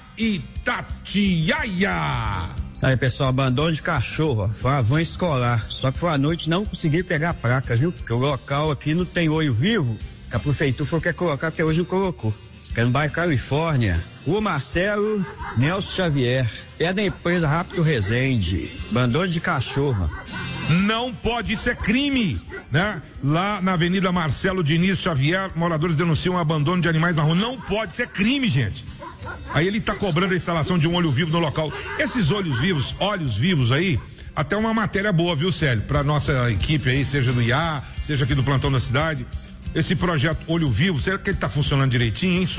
A: Itatiaia.
O: Aí, pessoal, abandono de cachorro, foi uma van escolar, só que foi à noite, não consegui pegar placas, viu? Porque o local aqui não tem olho vivo, que a prefeitura foi quer colocar, até hoje não colocou. Que é no bairro Califórnia. O Marcelo Nelson Xavier, é da empresa Rápido Resende, abandono de cachorro.
A: Não pode, isso é crime, né? Lá na Avenida Marcelo Diniz Xavier, moradores denunciam um abandono de animais na rua. Não pode, isso é crime, gente. Aí ele tá cobrando a instalação de um olho vivo no local. Esses olhos vivos, olhos vivos aí, até uma matéria boa, viu, Célio? Pra nossa equipe aí, seja do I A, seja aqui do Plantão da Cidade. Esse projeto Olho Vivo, será que ele tá funcionando direitinho, hein, senhor?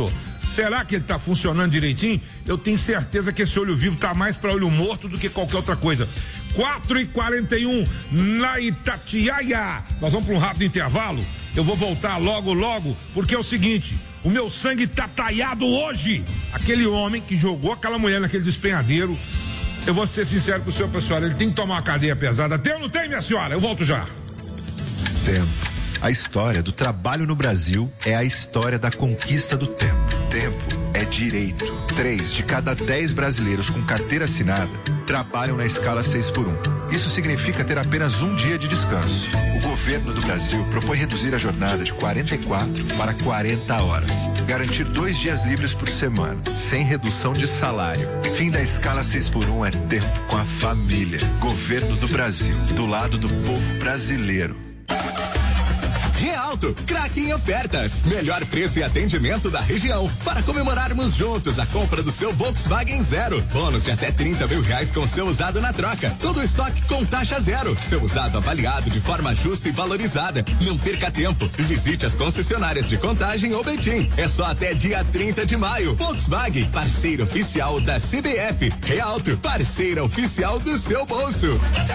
A: Será que ele tá funcionando direitinho? Eu tenho certeza que esse olho vivo tá mais para olho morto do que qualquer outra coisa. quatro e quarenta e um na Itatiaia. Nós vamos para um rápido intervalo. Eu vou voltar logo, logo, porque é o seguinte: o meu sangue tá talhado hoje. Aquele homem que jogou aquela mulher naquele despenhadeiro, eu vou ser sincero com o senhor, pessoal, ele tem que tomar uma cadeia pesada. Tem ou não tem, minha senhora? Eu volto já.
U: Tempo. A história do trabalho no Brasil é a história da conquista do tempo. Tempo é direito. Três de cada dez brasileiros com carteira assinada trabalham na escala seis por um. Isso significa ter apenas um dia de descanso. O governo do Brasil propõe reduzir a jornada de quarenta e quatro para quarenta horas. Garantir dois dias livres por semana, sem redução de salário. Fim da escala seis por um é tempo com a família. Governo do Brasil, do lado do povo brasileiro.
F: Realto, craque em ofertas, melhor preço e atendimento da região, para comemorarmos juntos a compra do seu Volkswagen Zero, bônus de até trinta mil reais com seu usado na troca, todo o estoque com taxa zero, seu usado avaliado de forma justa e valorizada. Não perca tempo e visite as concessionárias de Contagem ou Betim, é só até dia trinta de maio. Volkswagen, parceiro oficial da C B F. Realto, parceira oficial do seu bolso.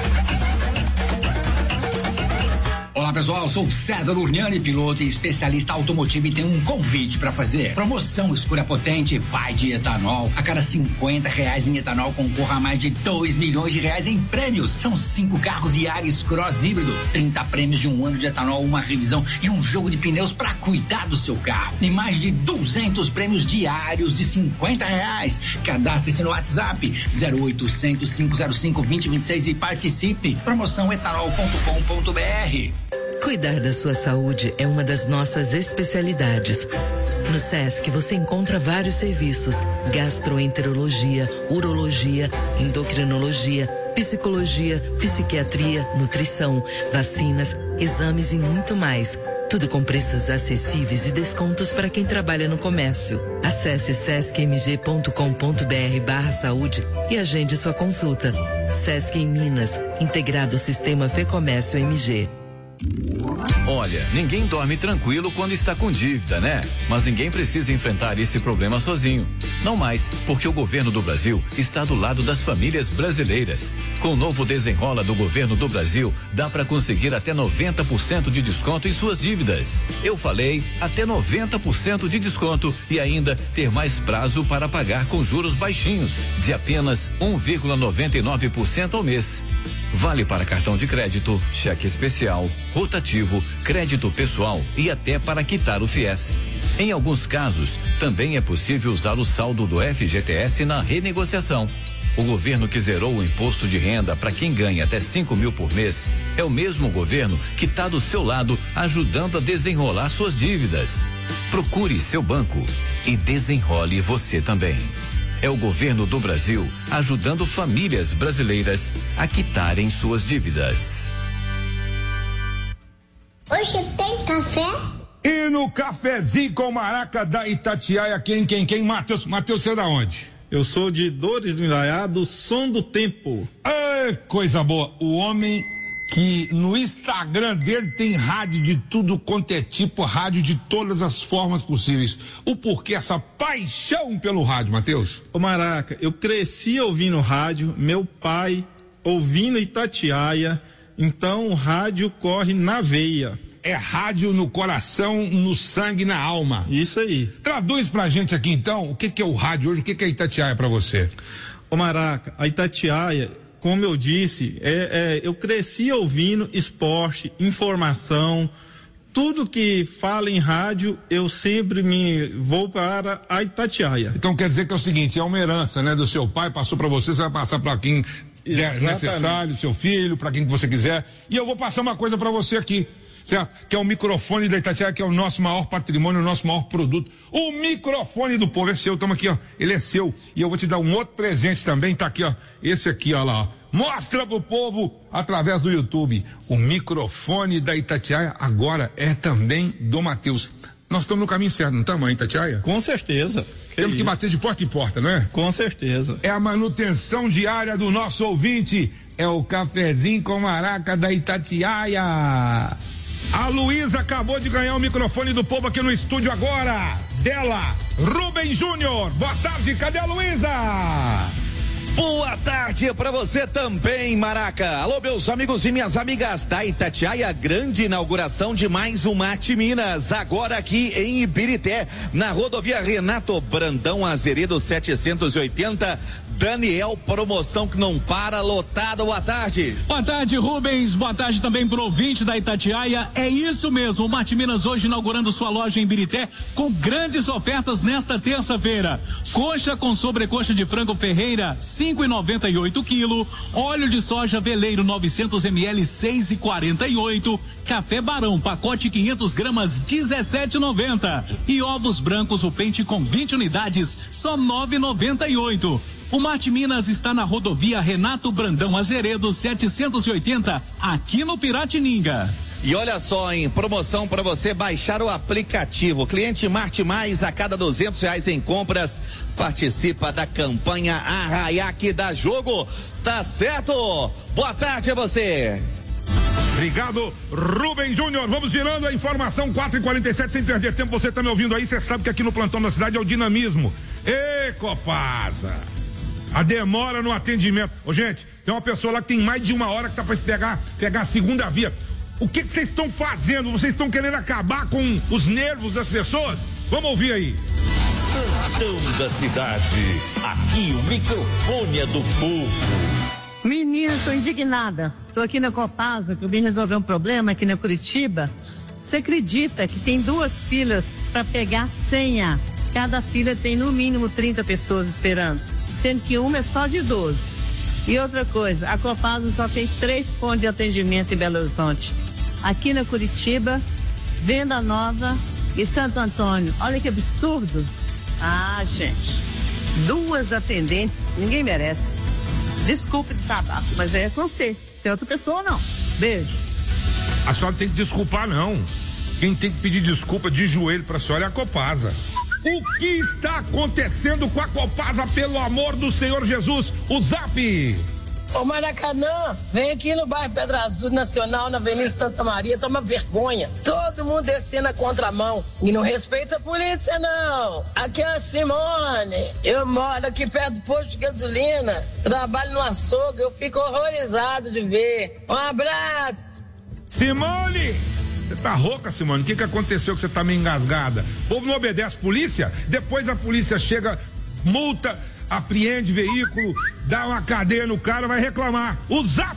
G: Olá pessoal, sou César Urniani, piloto e especialista automotivo, e tenho um convite para fazer. Promoção Escolha Potente vai de etanol. A cada cinquenta reais em etanol concorra a mais de dois milhões de reais em prêmios. São cinco carros Yaris Cross híbrido, trinta prêmios de um ano de etanol, uma revisão e um jogo de pneus para cuidar do seu carro. E mais de duzentos prêmios diários de cinquenta reais. Cadastre-se no WhatsApp zero oitocentos, cinco zero cinco, dois zero dois seis e participe. Promoção etanol ponto com ponto br.
H: Cuidar da sua saúde é uma das nossas especialidades. No SESC você encontra vários serviços: gastroenterologia, urologia, endocrinologia, psicologia, psiquiatria, nutrição, vacinas, exames e muito mais. Tudo com preços acessíveis e descontos para quem trabalha no comércio. Acesse sesc m g ponto com ponto br barra saúde e agende sua consulta. SESC em Minas, integrado ao sistema Fecomércio M G.
X: Olha, ninguém dorme tranquilo quando está com dívida, né? Mas ninguém precisa enfrentar esse problema sozinho. Não mais, porque o governo do Brasil está do lado das famílias brasileiras. Com o novo Desenrola do governo do Brasil, dá para conseguir até noventa por cento de desconto em suas dívidas. Eu falei, até noventa por cento de desconto e ainda ter mais prazo para pagar com juros baixinhos, de apenas um vírgula noventa e nove por cento ao mês. Vale para cartão de crédito, cheque especial, rotativo, crédito pessoal e até para quitar o FIES. Em alguns casos, também é possível usar o saldo do F G T S na renegociação. O governo que zerou o imposto de renda para quem ganha até cinco mil por mês é o mesmo governo que está do seu lado ajudando a desenrolar suas dívidas. Procure seu banco e desenrole você também. É o governo do Brasil ajudando famílias brasileiras a quitarem suas dívidas.
Y: Hoje tem café?
A: E no cafezinho com Maraca da Itatiaia, quem, quem, quem? Matheus, Matheus, você é da onde?
Z: Eu sou de Dores do Indaiá, do Som do Tempo.
A: É, coisa boa. O homem que no Instagram dele tem rádio de tudo quanto é tipo, rádio de todas as formas possíveis. O porquê essa paixão pelo rádio, Matheus?
Z: Ô Maraca, eu cresci ouvindo rádio, meu pai ouvindo Itatiaia, então o rádio corre na veia.
A: É rádio no coração, no sangue, na alma.
Z: Isso aí.
A: Traduz pra gente aqui então, o que que é o rádio hoje, o que que é Itatiaia pra você?
Z: Ô Maraca, a Itatiaia, como eu disse, é, é, eu cresci ouvindo esporte, informação, tudo que fala em rádio, eu sempre me vou para a Itatiaia.
A: Então quer dizer que é o seguinte, é uma herança, né, do seu pai, passou para você, você vai passar para quem é necessário, seu filho, para quem que você quiser. E eu vou passar uma coisa para você aqui, certo? Que é o microfone da Itatiaia, que é o nosso maior patrimônio, o nosso maior produto. O microfone do povo é seu, toma aqui, ó, ele é seu. E eu vou te dar um outro presente também, tá aqui, ó, esse aqui, ó lá, ó. Mostra pro povo através do YouTube. O microfone da Itatiaia agora é também do Matheus. Nós estamos no caminho certo, não estamos, Itatiaia?
Z: Com certeza.
A: Que Temos isso. que bater de porta em porta, não é?
Z: Com certeza.
A: É a manutenção diária do nosso ouvinte. É o cafezinho com Maraca da Itatiaia. A Luísa acabou de ganhar o microfone do povo aqui no estúdio agora. Dela. Rubem Júnior. Boa tarde, cadê a Luísa?
I: Boa tarde pra você também, Maraca. Alô, meus amigos e minhas amigas da Itatiaia, grande inauguração de mais um Marte Minas, agora aqui em Ibirité, na rodovia Renato Brandão Azeredo setecentos e oitenta. Daniel, promoção que não para, lotada. Boa tarde.
J: Boa tarde, Rubens. Boa tarde também pro ouvinte da Itatiaia. É isso mesmo, o Marte Minas hoje inaugurando sua loja em Ibirité com grandes ofertas nesta terça-feira. Coxa com sobrecoxa de frango Ferreira, cinco e noventa e oito quilo. Óleo de soja Veleiro novecentos mililitros, seis e quarenta e oito. Café Barão, pacote quinhentas gramas, dezessete e noventa. E ovos brancos, o pente com vinte unidades, só nove e noventa e oito. O Marte Minas está na rodovia Renato Brandão Azeredo setecentos e oitenta, aqui no Piratininga.
I: E olha só, em promoção para você baixar o aplicativo. Cliente Marte Mais, a cada duzentos reais em compras, participa da campanha Arraiá que dá jogo. Tá certo? Boa tarde a você.
A: Obrigado, Rubem Júnior. Vamos virando a informação, quatro e quarenta e sete, sem perder tempo. Você tá me ouvindo aí, você sabe que aqui no plantão da cidade é o dinamismo. Ê, Copasa! A demora no atendimento. Ô, gente, tem uma pessoa lá que tem mais de uma hora que tá pra pegar, pegar a segunda via. O que que vocês estão fazendo? Vocês estão querendo acabar com os nervos das pessoas? Vamos ouvir aí.
V: Plantão da cidade. Aqui o microfone é do povo.
K: Menina, tô indignada. Tô aqui na Copasa, que eu vim resolver um problema aqui na Curitiba. Você acredita que tem duas filas para pegar senha? Cada fila tem no mínimo trinta pessoas esperando, sendo que uma é só de doze. E outra coisa, a Copasa só tem três pontos de atendimento em Belo Horizonte. Aqui na Curitiba, Venda Nova e Santo Antônio. Olha que absurdo. Ah, gente, duas atendentes, ninguém merece. Desculpe de tabaco, mas é com você. Tem outra pessoa não. Beijo.
A: A senhora tem que desculpar, não. Quem tem que pedir desculpa de joelho pra senhora é a Copasa. O que está acontecendo com a Copasa, pelo amor do Senhor Jesus? O Zap!
L: Ô Maracanã, vem aqui no bairro Pedra Azul Nacional, na Avenida Santa Maria, toma vergonha. Todo mundo descendo a contramão e não respeita a polícia, não. Aqui é a Simone, eu moro aqui perto do posto de gasolina, trabalho no açougue, eu fico horrorizado de ver. Um abraço!
A: Simone! Você tá rouca, Simone? O que que aconteceu que você tá meio engasgada? O povo não obedece a polícia? Depois a polícia chega, multa, apreende veículo, dá uma cadeia no cara, vai reclamar. O Zap!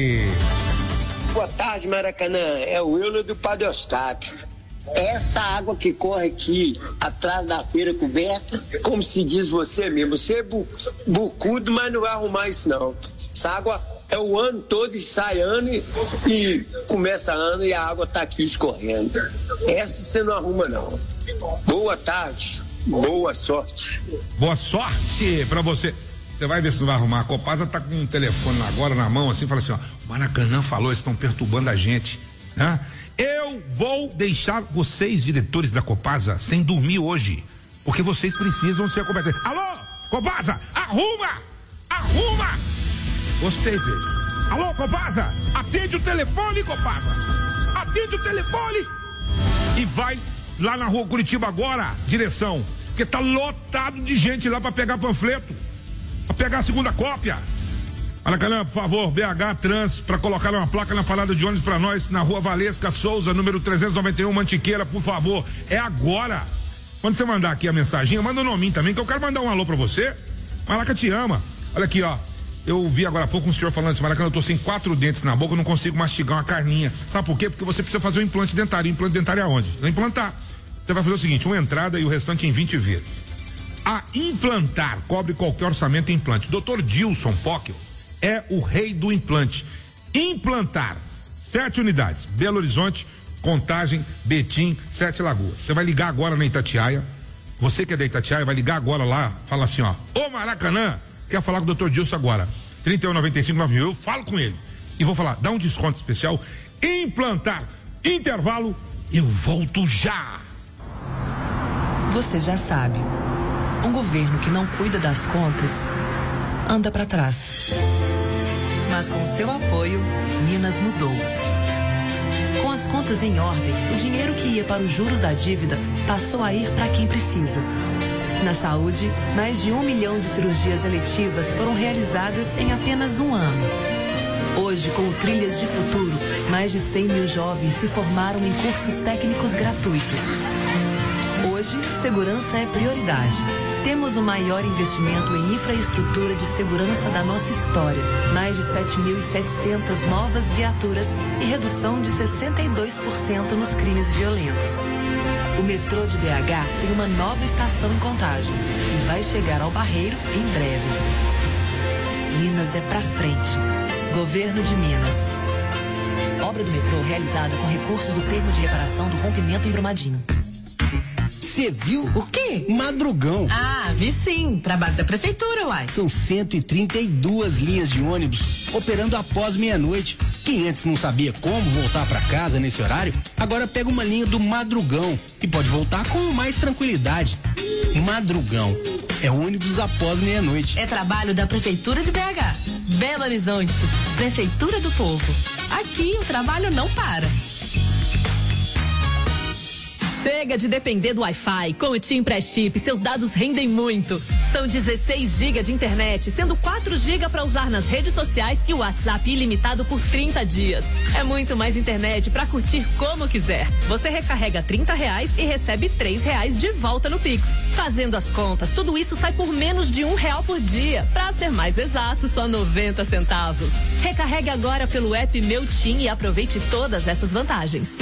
M: Boa tarde, Maracanã. É o Euler do Padre Eustáquio. Essa água que corre aqui atrás da feira coberta, como se diz você mesmo, você é bu bucudo, mas não vai arrumar isso não. Essa água é o ano todo e sai ano e, e começa ano e a água tá aqui escorrendo. Essa você não arruma não. Boa tarde, boa sorte.
A: Boa sorte pra você. Você vai ver se não vai arrumar. A Copasa tá com um telefone agora na mão assim, fala assim, ó, o Maracanã falou, eles estão perturbando a gente, né? Eu vou deixar vocês, diretores da Copasa, sem dormir hoje, porque vocês precisam ser competentes. Alô, Copasa, arruma! Arruma! Gostei dele. Alô, Copasa, atende o telefone, Copasa! Atende o telefone! E vai lá na rua Curitiba agora, direção, porque tá lotado de gente lá pra pegar panfleto, pra pegar a segunda cópia. Maracanã, por favor, B H Trans, pra colocar uma placa na parada de ônibus pra nós, na rua Valesca Souza, número trezentos e noventa e um, Mantiqueira, por favor. É agora. Quando você mandar aqui a mensagem, manda o nominho também, que eu quero mandar um alô pra você. Maraca te ama. Olha aqui, ó. Eu vi agora há pouco um senhor falando assim, Maracanã, eu tô sem quatro dentes na boca, eu não consigo mastigar uma carninha. Sabe por quê? Porque você precisa fazer um implante dentário. Implante dentário é aonde? Não implantar. Você vai fazer o seguinte, uma entrada e o restante em vinte vezes. A Implantar cobre qualquer orçamento em implante. doutor Dilson Pockel é o rei do implante. Implantar, sete unidades, Belo Horizonte, Contagem, Betim, Sete Lagoas. Você vai ligar agora na Itatiaia, você que é da Itatiaia, vai ligar agora lá, fala assim, ó, ô Maracanã, quer falar com o doutor Dilson agora, trinta e um, noventa e cinco, nove mil, eu falo com ele, e vou falar, dá um desconto especial, Implantar, intervalo, eu volto já.
N: Você já sabe, um governo que não cuida das contas anda para trás. Mas com seu apoio, Minas mudou. Com as contas em ordem, o dinheiro que ia para os juros da dívida passou a ir para quem precisa. Na saúde, mais de um milhão de cirurgias eletivas foram realizadas em apenas um ano. Hoje, com o Trilhas de Futuro, mais de cem mil jovens se formaram em cursos técnicos gratuitos. Hoje, segurança é prioridade. Temos o maior investimento em infraestrutura de segurança da nossa história. Mais de sete mil e setecentas novas viaturas e redução de sessenta e dois por cento nos crimes violentos. O metrô de B H tem uma nova estação em Contagem e vai chegar ao Barreiro em breve. Minas é pra frente. Governo de Minas. Obra do metrô realizada com recursos do termo de reparação do rompimento em Brumadinho.
C: Você viu?
P: O quê?
C: Madrugão.
P: Ah, vi sim. Trabalho da prefeitura, uai.
C: São cento e trinta e duas linhas de ônibus operando após meia-noite. Quem antes não sabia como voltar para casa nesse horário, agora pega uma linha do Madrugão e pode voltar com mais tranquilidade. Madrugão. É ônibus após meia-noite.
P: É trabalho da prefeitura de B H. Belo Horizonte. Prefeitura do Povo. Aqui o trabalho não para. Chega de depender do Wi-Fi. Com o TIM Pré-Chip, seus dados rendem muito. São dezesseis gigas de internet, sendo quatro gigas para usar nas redes sociais e o WhatsApp ilimitado por trinta dias. É muito mais internet para curtir como quiser. Você recarrega trinta reais e recebe três reais de volta no Pix. Fazendo as contas, tudo isso sai por menos de um real por dia. Para ser mais exato, só noventa centavos. Recarregue agora pelo app Meu TIM e aproveite todas essas vantagens.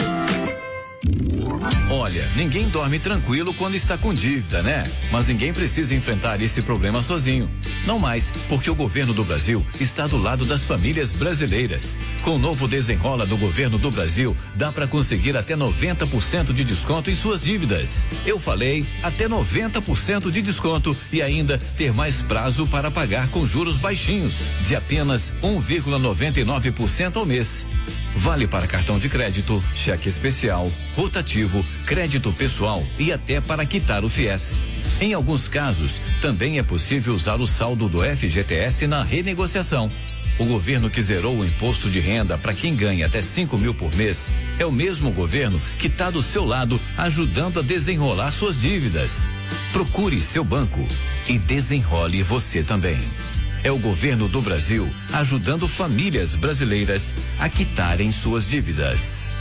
X: Olha, ninguém dorme tranquilo quando está com dívida, né? Mas ninguém precisa enfrentar esse problema sozinho. Não mais, porque o governo do Brasil está do lado das famílias brasileiras. Com o novo Desenrola do governo do Brasil, dá para conseguir até noventa por cento de desconto em suas dívidas. Eu falei, até noventa por cento de desconto e ainda ter mais prazo para pagar com juros baixinhos, de apenas um vírgula noventa e nove por cento ao mês. Vale para cartão de crédito, cheque especial, rotativo, crédito pessoal e até para quitar o Fies. Em alguns casos, também é possível usar o saldo do F G T S na renegociação. O governo que zerou o imposto de renda para quem ganha até cinco mil por mês é o mesmo governo que está do seu lado ajudando a desenrolar suas dívidas. Procure seu banco e desenrole você também. É o governo do Brasil ajudando famílias brasileiras a quitarem suas dívidas.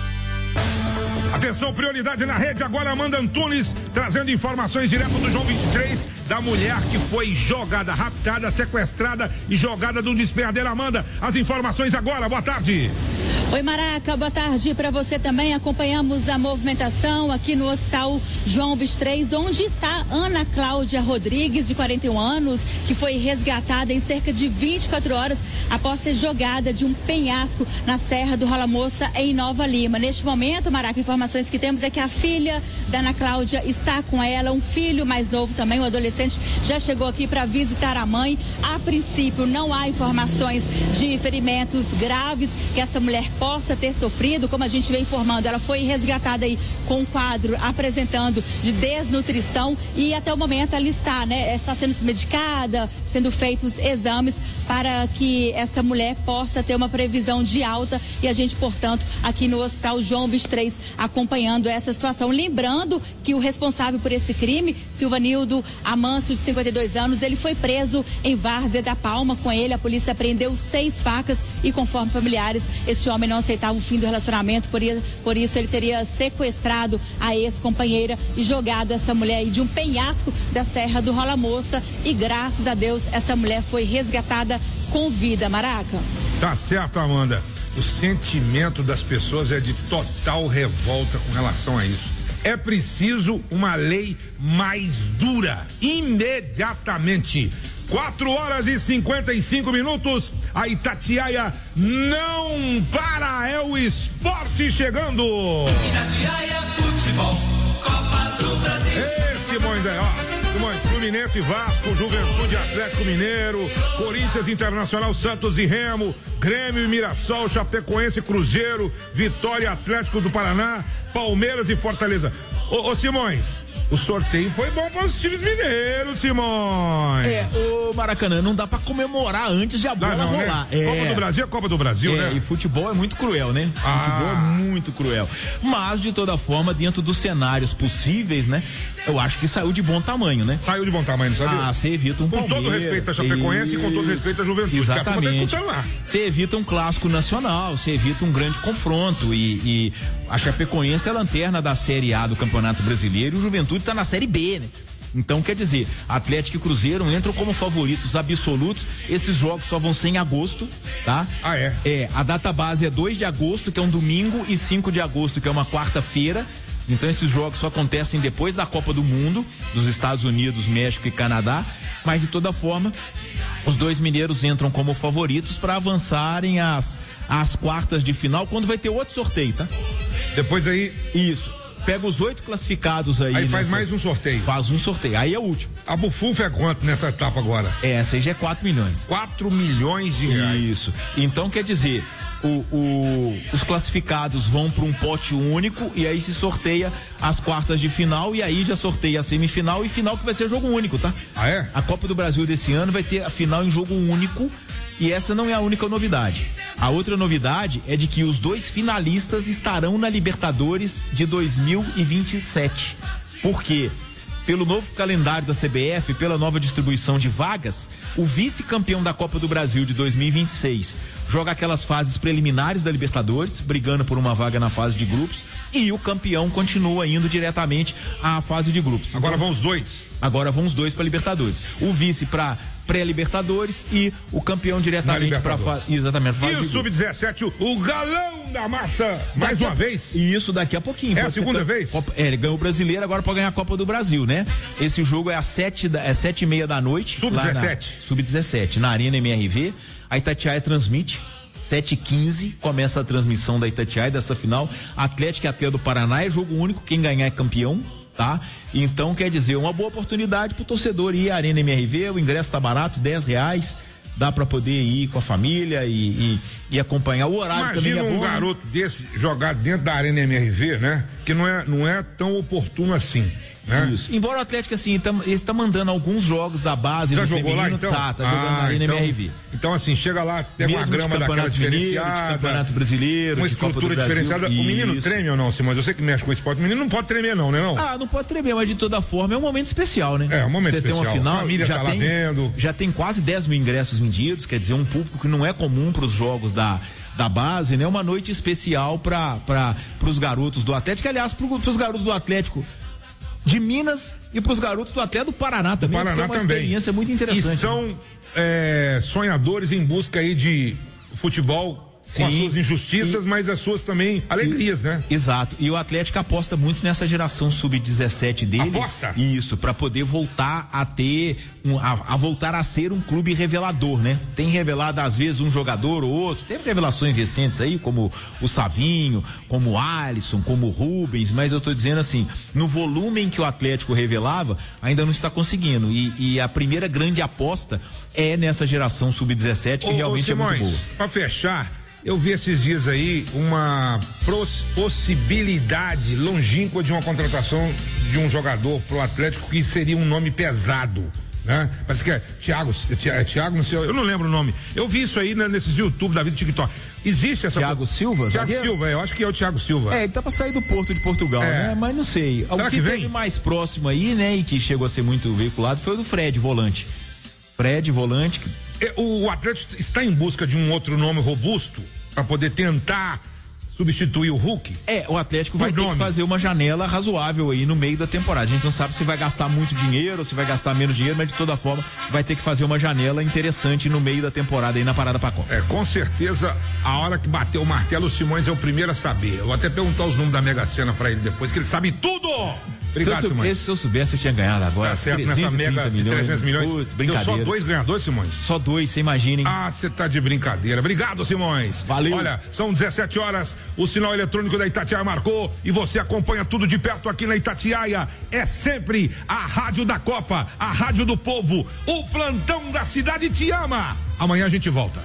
A: Atenção, prioridade na rede, agora Amanda Antunes, trazendo informações direto do João vinte e três, da mulher que foi jogada, raptada, sequestrada e jogada do despenhadeiro. Amanda, as informações agora, boa tarde.
Q: Oi, Maraca, boa tarde para você também. Acompanhamos a movimentação aqui no Hospital João vinte e três, onde está Ana Cláudia Rodrigues, de quarenta e um anos, que foi resgatada em cerca de vinte e quatro horas após ser jogada de um penhasco na Serra do Rola Moça, em Nova Lima. Neste momento, Maraca, informações que temos é que a filha da Ana Cláudia está com ela, um filho mais novo também, um adolescente, já chegou aqui para visitar a mãe. A princípio, não há informações de ferimentos graves que essa mulher possa ter sofrido. Como a gente vem informando, ela foi resgatada aí com um quadro apresentando de desnutrição e até o momento ela está, né, está sendo medicada, sendo feitos exames para que essa mulher possa ter uma previsão de alta, e a gente, portanto, aqui no Hospital João vinte e três acompanhando essa situação. Lembrando que o responsável por esse crime, Silvanildo Amâncio, de cinquenta e dois anos, ele foi preso em Várzea da Palma. Com ele, a polícia apreendeu seis facas e, conforme familiares, esse homem não aceitava o fim do relacionamento, por, por isso ele teria sequestrado a ex-companheira e jogado essa mulher aí de um penhasco da Serra do Rola Moça, e graças a Deus essa mulher foi resgatada com vida. Maraca.
A: Tá certo, Amanda. O sentimento das pessoas é de total revolta com relação a isso. É preciso uma lei mais dura, imediatamente. quatro horas e cinquenta e cinco minutos. A Itatiaia não para, é o esporte chegando.
B: Itatiaia Futebol, Copa do Brasil.
A: Esse, Simões, é, ó. Simões, Fluminense, Vasco, Juventude, Atlético Mineiro, Corinthians, Internacional, Santos e Remo, Grêmio e Mirassol, Chapecoense, Cruzeiro, Vitória, Atlético do Paraná, Palmeiras e Fortaleza. Ô, ô Simões, O sorteio foi bom para os times mineiros, Simões.
O: É, o Maracanã não dá pra comemorar antes de a bola
A: não,
O: rolar.
A: Né?
O: É.
A: Copa do Brasil é Copa do Brasil,
O: é,
A: né?
O: E futebol é muito cruel, né?
A: Ah.
O: Futebol é muito cruel. Mas, de toda forma, dentro dos cenários possíveis, né? Eu acho que saiu de bom tamanho, né?
A: Saiu de bom tamanho, não sabia?
O: Ah, você evita um
A: Com
O: Palmeiras.
A: todo respeito à Chapecoense e com todo respeito à Juventude.
O: Exatamente.
A: Tá lá.
O: Você evita um clássico nacional, você evita um grande confronto e, e a Chapecoense é a lanterna da Série A do Campeonato Brasileiro e o Juventude tá na Série B, né? Então, quer dizer, Atlético e Cruzeiro entram como favoritos absolutos. Esses jogos só vão ser em agosto, tá?
A: Ah, é?
O: É, a data base é dois de agosto, que é um domingo, e cinco de agosto, que é uma quarta-feira. Então, esses jogos só acontecem depois da Copa do Mundo, dos Estados Unidos, México e Canadá. Mas, de toda forma, os dois mineiros entram como favoritos para avançarem às, às quartas de final, quando vai ter outro sorteio, tá?
A: Depois aí...
O: Isso. Pega os oito classificados aí.
A: Aí faz
O: nessas...
A: mais um sorteio.
O: Faz um sorteio. Aí é o último.
A: A Bufufa é quanto nessa etapa agora?
O: É, essa aí já é quatro milhões.
A: quatro milhões de reais.
O: Isso. Então, quer dizer, o, o, os classificados vão para um pote único e aí se sorteia as quartas de final e aí já sorteia a semifinal e final que vai ser jogo único, tá?
A: Ah, é?
O: A Copa do Brasil desse ano vai ter a final em jogo único e essa não é a única novidade. A outra novidade é de que os dois finalistas estarão na Libertadores de dois mil e vinte e sete. Por quê? Pelo novo calendário da C B F, pela nova distribuição de vagas, o vice-campeão da Copa do Brasil de dois mil e vinte e seis joga aquelas fases preliminares da Libertadores, brigando por uma vaga na fase de grupos, e o campeão continua indo diretamente à fase de grupos.
A: Agora
O: então,
A: vão os dois?
O: Agora vão os dois para Libertadores. O vice para pré-Libertadores e o campeão diretamente para fase. Exatamente.
A: Fase e o sub dezessete, o, o galão da massa, mais
O: daqui
A: uma
O: a,
A: vez?
O: E isso daqui a pouquinho.
A: É a segunda vez?
O: Copa, é, ele ganhou o brasileiro, agora pode ganhar a Copa do Brasil, né? Esse jogo é às sete, da, é sete e meia da noite.
A: sub dezessete.
O: sub dezessete, na Arena M R V. A Itatiaia transmite. sete e quinze começa a transmissão da Itatiaia dessa final. Atlético e Atlético do Paraná é jogo único, quem ganhar é campeão, tá? Então, quer dizer, uma boa oportunidade pro torcedor ir à Arena M R V, o ingresso tá barato, dez reais, dá pra poder ir com a família e, e, e acompanhar o horário.
A: Imagina
O: também é
A: um
O: bom,
A: garoto né? desse jogar dentro da Arena M R V, né? Que não é, não é tão oportuno assim. Né?
O: Isso. Embora o Atlético, assim, tá, ele está mandando alguns jogos da base.
A: Já
O: do
A: jogou
O: feminino,
A: lá, então?
O: Tá, tá jogando
A: ah,
O: na Arena
A: então,
O: M R V.
A: Então, assim, chega lá, pega
O: Mesmo
A: uma grama
O: de
A: daquela diferenciada.
O: De campeonato brasileiro,
A: uma
O: de
A: estrutura diferenciada. O menino
O: Isso.
A: treme ou não, Simões? Eu sei que mexe com esporte. O menino não pode tremer, não, né? Não?
O: Ah, não pode tremer, mas de toda forma é um momento especial, né?
A: É, um momento
O: Você
A: especial.
O: Tem uma final,
A: a família
O: já
A: tá
O: tem,
A: lá vendo.
O: Já tem quase dez mil ingressos vendidos, quer dizer, um público que não é comum para os jogos da. da base, né? Uma noite especial para para os garotos do Atlético, aliás, para os garotos do Atlético de Minas e para os garotos do Atlético do Paraná também.
A: Do Paraná
O: é uma
A: também.
O: experiência muito interessante.
A: E são é, sonhadores em busca aí de futebol.
O: Sim.
A: Com as suas injustiças, e, mas as suas também alegrias,
O: e,
A: né?
O: Exato. E o Atlético aposta muito nessa geração sub dezessete dele.
A: Aposta?
O: Isso, para poder voltar a ter, um, a, a voltar a ser um clube revelador, né? Tem revelado às vezes um jogador ou outro. Teve revelações recentes aí, como o Savinho, como o Alisson, como o Rubens, mas eu tô dizendo assim, no volume em que o Atlético revelava, ainda não está conseguindo. E, e a primeira grande aposta é nessa geração sub dezessete, que ô, realmente ô, Simões, é muito boa.
A: Pra fechar, eu vi esses dias aí uma possibilidade longínqua de uma contratação de um jogador pro Atlético que seria um nome pesado, né? Parece que é Thiago, é Thiago, não sei, eu não lembro o nome. Eu vi isso aí né, nesses YouTube da vida TikTok. Existe essa
O: Thiago Silva?
A: Thiago
O: zagueiro?
A: Silva, eu acho que é o Thiago Silva.
O: É, ele tá pra sair do Porto de Portugal,
A: é.
O: né? Mas não sei.
A: Será
O: o que,
A: que
O: teve
A: vem?
O: mais próximo aí, né, e que chegou a ser muito veiculado foi o do Fred, volante. Fred, volante.
A: O Atlético está em busca de um outro nome robusto para poder tentar substituir o Hulk?
O: É, o Atlético vai
A: o
O: ter
A: nome.
O: que fazer uma janela razoável aí no meio da temporada. A gente não sabe se vai gastar muito dinheiro ou se vai gastar menos dinheiro, mas de toda forma vai ter que fazer uma janela interessante no meio da temporada aí na parada pra Copa.
A: É, com certeza, a hora que bateu o martelo, o Simões é o primeiro a saber. Eu vou até perguntar os números da Mega Sena pra ele depois, que ele sabe tudo! Obrigado,
O: se eu,
A: Simões.
O: Esse se eu soubesse, eu tinha ganhado agora.
A: Tá certo, nessa mega de trezentos milhões.
O: Putz,
A: deu só dois ganhadores, Simões?
O: Só dois, você imagina, hein?
A: Ah, você tá de brincadeira. Obrigado, Simões.
O: Valeu.
A: Olha, são dezessete horas, o sinal eletrônico da Itatiaia marcou e você acompanha tudo de perto aqui na Itatiaia. É sempre a rádio da Copa, a rádio do povo. O plantão da cidade te ama. Amanhã a gente volta.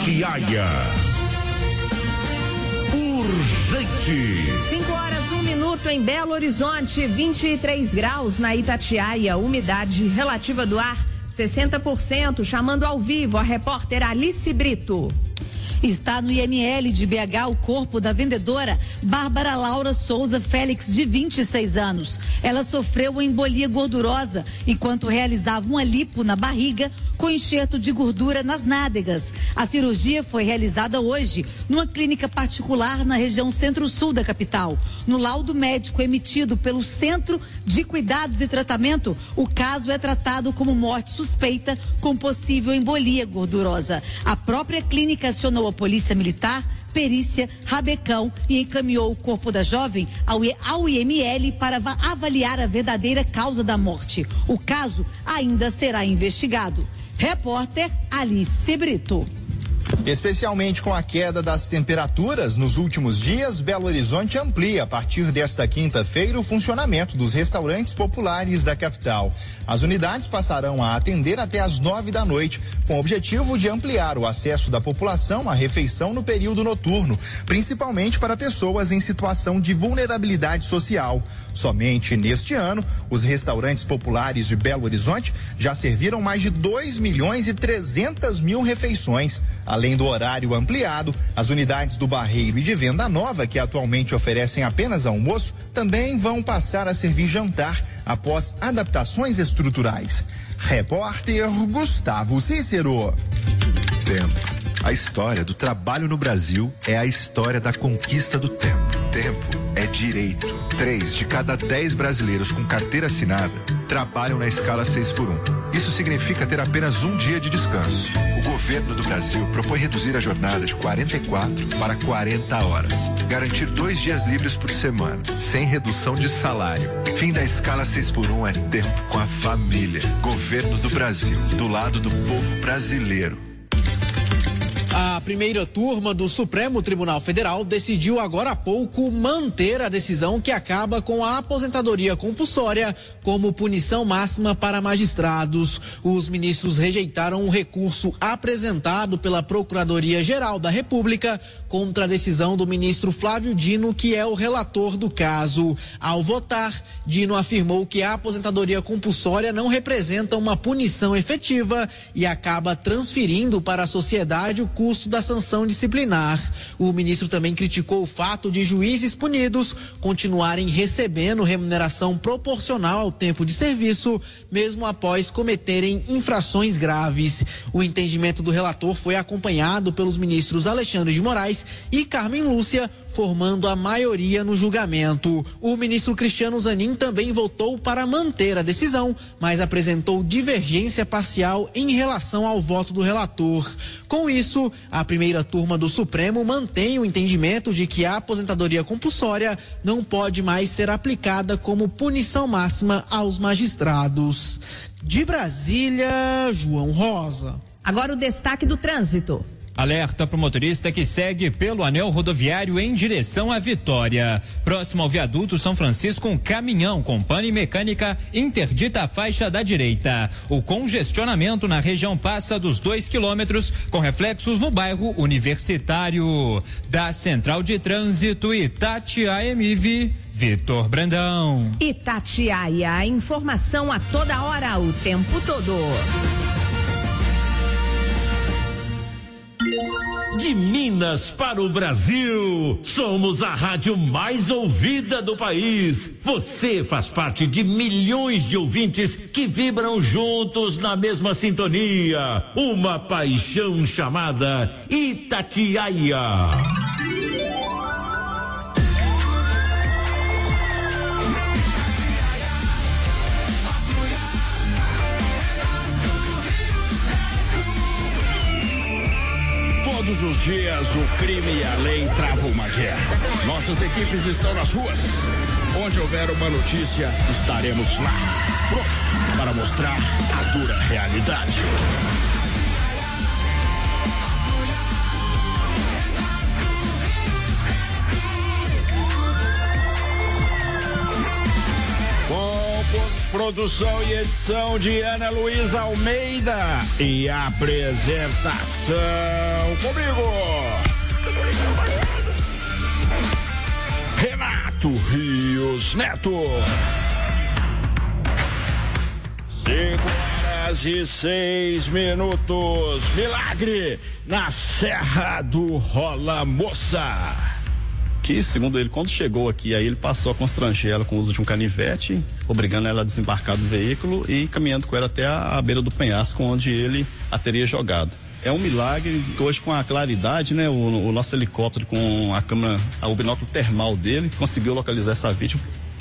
V: Itatiaia. Urgente.
D: Cinco horas, um minuto. minuto em Belo Horizonte, vinte e três graus na Itatiaia, umidade relativa do ar sessenta por cento. Chamando ao vivo a repórter Alice Brito.
E: Está no I M L de B H o corpo da vendedora Bárbara Laura Souza Félix, de vinte e seis anos. Ela sofreu uma embolia gordurosa enquanto realizava uma lipo na barriga com enxerto de gordura nas nádegas. A cirurgia foi realizada hoje numa clínica particular na região centro-sul da capital. No laudo médico emitido pelo Centro de Cuidados e Tratamento, o caso é tratado como morte suspeita com possível embolia gordurosa. A própria clínica acionou a Polícia Militar, perícia, rabecão e encaminhou o corpo da jovem ao, ao I M L para avaliar a verdadeira causa da morte. O caso ainda será investigado. Repórter Alice Brito.
R: Especialmente com a queda das temperaturas nos últimos dias, Belo Horizonte amplia a partir desta quinta-feira o funcionamento dos restaurantes populares da capital. As unidades passarão a atender até às nove da noite, com o objetivo de ampliar o acesso da população à refeição no período noturno, principalmente para pessoas em situação de vulnerabilidade social. Somente neste ano, os restaurantes populares de Belo Horizonte já serviram mais de dois milhões e trezentas mil refeições. Além do horário ampliado, as unidades do Barreiro e de Venda Nova, que atualmente oferecem apenas almoço, também vão passar a servir jantar após adaptações estruturais. Repórter Gustavo Cícero.
U: Tempo. A história do trabalho no Brasil é a história da conquista do tempo. Tempo é direito. Três de cada dez brasileiros com carteira assinada trabalham na escala seis por um. Isso significa ter apenas um dia de descanso. O governo do Brasil propõe reduzir a jornada de quarenta e quatro para quarenta horas. Garantir dois dias livres por semana, sem redução de salário. Fim da escala seis por um é tempo com a família. Governo do Brasil, do lado do povo brasileiro.
S: A primeira turma do Supremo Tribunal Federal decidiu agora há pouco manter a decisão que acaba com a aposentadoria compulsória como punição máxima para magistrados. Os ministros rejeitaram um recurso apresentado pela Procuradoria-Geral da República contra a decisão do ministro Flávio Dino, que é o relator do caso. Ao votar, Dino afirmou que a aposentadoria compulsória não representa uma punição efetiva e acaba transferindo para a sociedade o custo da sanção disciplinar. O ministro também criticou o fato de juízes punidos continuarem recebendo remuneração proporcional ao tempo de serviço, mesmo após cometerem infrações graves. O entendimento do relator foi acompanhado pelos ministros Alexandre de Moraes e Carmen Lúcia, formando a maioria no julgamento. O ministro Cristiano Zanin também votou para manter a decisão, mas apresentou divergência parcial em relação ao voto do relator. Com isso, a primeira turma do Supremo mantém o entendimento de que a aposentadoria compulsória não pode mais ser aplicada como punição máxima aos magistrados. De Brasília, João Rosa.
D: Agora o destaque do trânsito.
T: Alerta para o motorista que segue pelo anel rodoviário em direção à Vitória. Próximo ao viaduto São Francisco, um caminhão com pane mecânica interdita a faixa da direita. O congestionamento na região passa dos dois quilômetros, com reflexos no bairro Universitário. Da Central de Trânsito Itatiaia M I V, Vitor Brandão.
D: Itatiaia, a informação a toda hora, o tempo todo.
V: De Minas para o Brasil, somos a rádio mais ouvida do país. Você faz parte de milhões de ouvintes que vibram juntos na mesma sintonia. Uma paixão chamada Itatiaia.
O: Todos os dias o crime e a lei travam uma guerra. Nossas equipes estão nas ruas. Onde houver uma notícia, estaremos lá, prontos para mostrar a dura realidade. Produção e edição de Ana Luísa Almeida e apresentação comigo, Renato Rios Neto. Cinco horas e seis minutos. Milagre na Serra do Rola Moça.
F: Que, segundo ele, quando chegou aqui, aí ele passou a constranger ela com o uso de um canivete, obrigando ela a desembarcar do veículo e caminhando com ela até a, a beira do penhasco, onde ele a teria jogado. É um milagre que hoje, com a claridade, né, o, o nosso helicóptero com a câmera, o binóculo termal dele, conseguiu localizar essa vítima.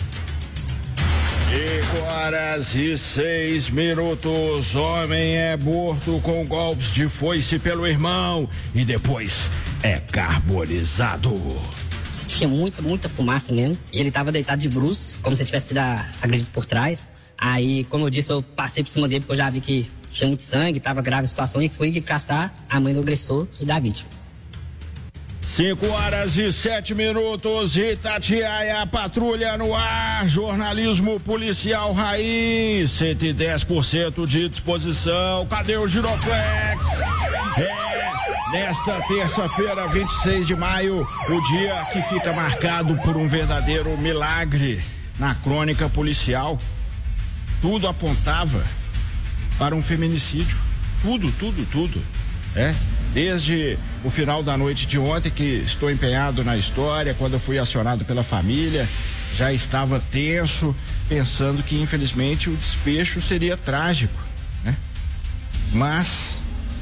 O: Cinco horas e seis minutos. Homem é morto com golpes de foice pelo irmão e depois é carbonizado.
G: Tinha muita, muita fumaça mesmo. E ele tava deitado de bruços, como se tivesse sido agredido por trás. Aí, como eu disse, eu passei por cima dele porque eu já vi que tinha muito sangue, tava grave a situação e fui caçar a mãe do agressor e da vítima.
O: Cinco horas e sete minutos, Itatiaia, patrulha no ar, jornalismo policial raiz, cento e dez por cento de disposição. Cadê o Giroflex? É, nesta terça-feira, vinte e seis de maio, o dia que fica marcado por um verdadeiro milagre na crônica policial. Tudo apontava para um feminicídio. Tudo, tudo, tudo. É, desde o final da noite de ontem que estou empenhado na história, quando eu fui acionado pela família, já estava tenso, pensando que infelizmente o desfecho seria trágico, né? Mas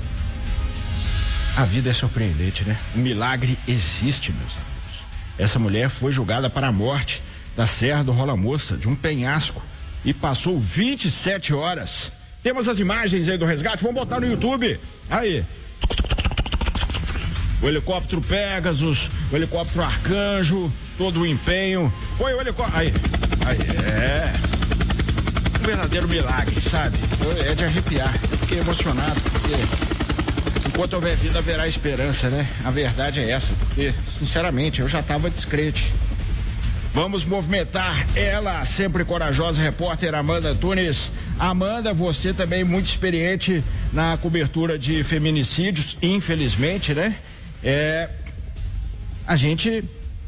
O: a vida é surpreendente, né? O milagre existe, meus amigos. Essa mulher foi julgada para a morte da Serra do Rola Moça, de um penhasco, e passou vinte e sete horas. Temos as imagens aí do resgate, vamos botar no YouTube. Aí. O helicóptero Pegasus, o helicóptero Arcanjo, todo o empenho. Oi, o helicóptero. Aí. Aí, é. Um verdadeiro milagre, sabe? É de arrepiar. Eu fiquei emocionado, porque enquanto houver vida, haverá esperança, né? A verdade é essa, porque, sinceramente, eu já estava descrente. Vamos movimentar ela, sempre corajosa, repórter Amanda Antunes. Amanda, você também muito experiente na cobertura de feminicídios, infelizmente, né? É, a gente,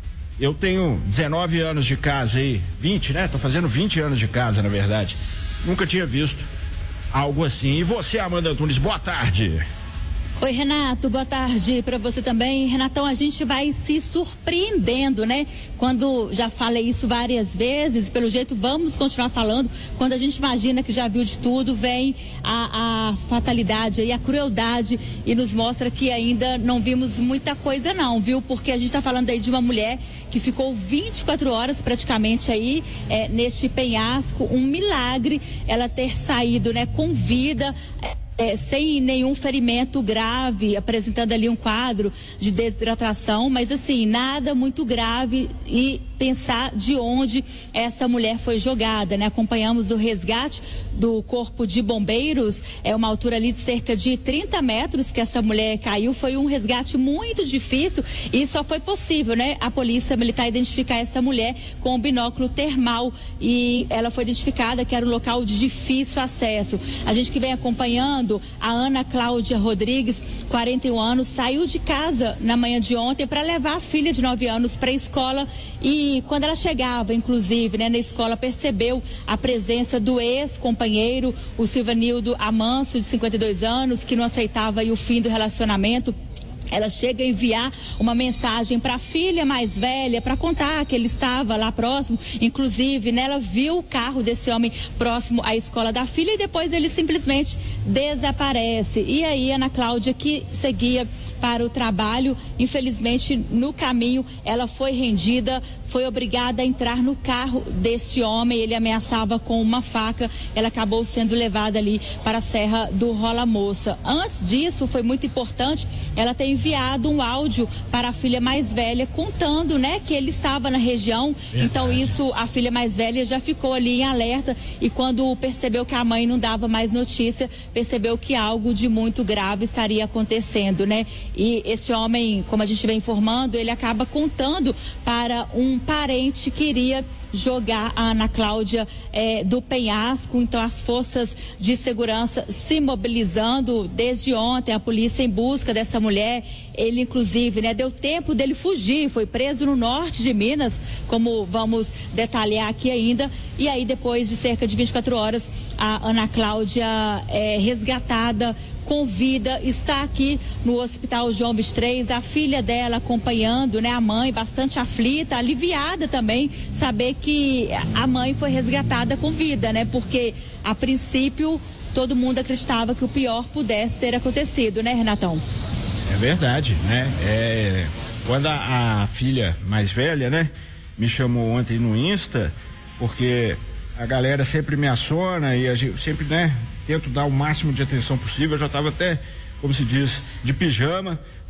O: eu tenho dezenove anos de casa aí, vinte, né? Tô fazendo vinte anos de casa, na verdade. Nunca tinha visto algo assim. E você, Amanda Antunes, boa tarde.
Q: Oi, Renato, boa tarde para você também. Renatão, a gente vai se surpreendendo, né? Quando já falei isso várias vezes, pelo jeito vamos continuar falando. Quando a gente imagina que já viu de tudo, vem a, a fatalidade e a crueldade e nos mostra que ainda não vimos muita coisa não, viu? Porque a gente está falando aí de uma mulher que ficou vinte e quatro horas praticamente aí é, neste penhasco. Um milagre ela ter saído, né, com vida. É, É, sem nenhum ferimento grave, apresentando ali um quadro de desidratação, mas assim, nada muito grave, e pensar de onde essa mulher foi jogada, né? Acompanhamos o resgate do corpo de bombeiros, é uma altura ali de cerca de trinta metros que essa mulher caiu. Foi um resgate muito difícil e só foi possível, né? A polícia militar identificar essa mulher com o binóculo termal, e ela foi identificada que era um local de difícil acesso. A gente que vem acompanhando, a Ana Cláudia Rodrigues, quarenta e um anos, saiu de casa na manhã de ontem para levar a filha de nove anos para a escola, e quando ela chegava, inclusive, né, na escola, percebeu a presença do ex-companheiro, o Silvanildo Amanso, de cinquenta e dois anos, que não aceitava aí o fim do relacionamento. Ela chega a enviar uma mensagem para a filha mais velha para contar que ele estava lá próximo. Inclusive, né, ela viu o carro desse homem próximo à escola da filha e depois ele simplesmente desaparece. E aí, Ana Cláudia, que seguia para o trabalho, infelizmente, no caminho, ela foi rendida, foi obrigada a entrar no carro deste homem. Ele ameaçava com uma faca. Ela acabou sendo levada ali para a Serra do Rola Moça. Antes disso, foi muito importante ela ter enviado um áudio para a filha mais velha contando, né, que ele estava na região. Verdade. Então isso, a filha mais velha já ficou ali em alerta, e quando percebeu que a mãe não dava mais notícia, percebeu que algo de muito grave estaria acontecendo, né? E esse homem, como a gente vem informando, ele acaba contando para um parente que iria jogar a Ana Cláudia eh, do penhasco. Então as forças de segurança se mobilizando desde ontem, a polícia em busca dessa mulher, né? Ele, inclusive, né, deu tempo dele fugir, foi preso no norte de Minas, como vamos detalhar aqui ainda. E aí, depois de cerca de vinte e quatro horas, a Ana Cláudia é resgatada com vida, está aqui no Hospital João vinte e três, a filha dela acompanhando, né, a mãe bastante aflita, aliviada também, saber que a mãe foi resgatada com vida, né, porque a princípio todo mundo acreditava que o pior pudesse ter acontecido, né, Renatão?
O: É verdade, né, é, quando a, a filha mais velha, né, me chamou ontem no Insta, porque a galera sempre me aciona e a gente sempre, né, tento dar o máximo de atenção possível. Eu já estava até, como se diz, de pijama,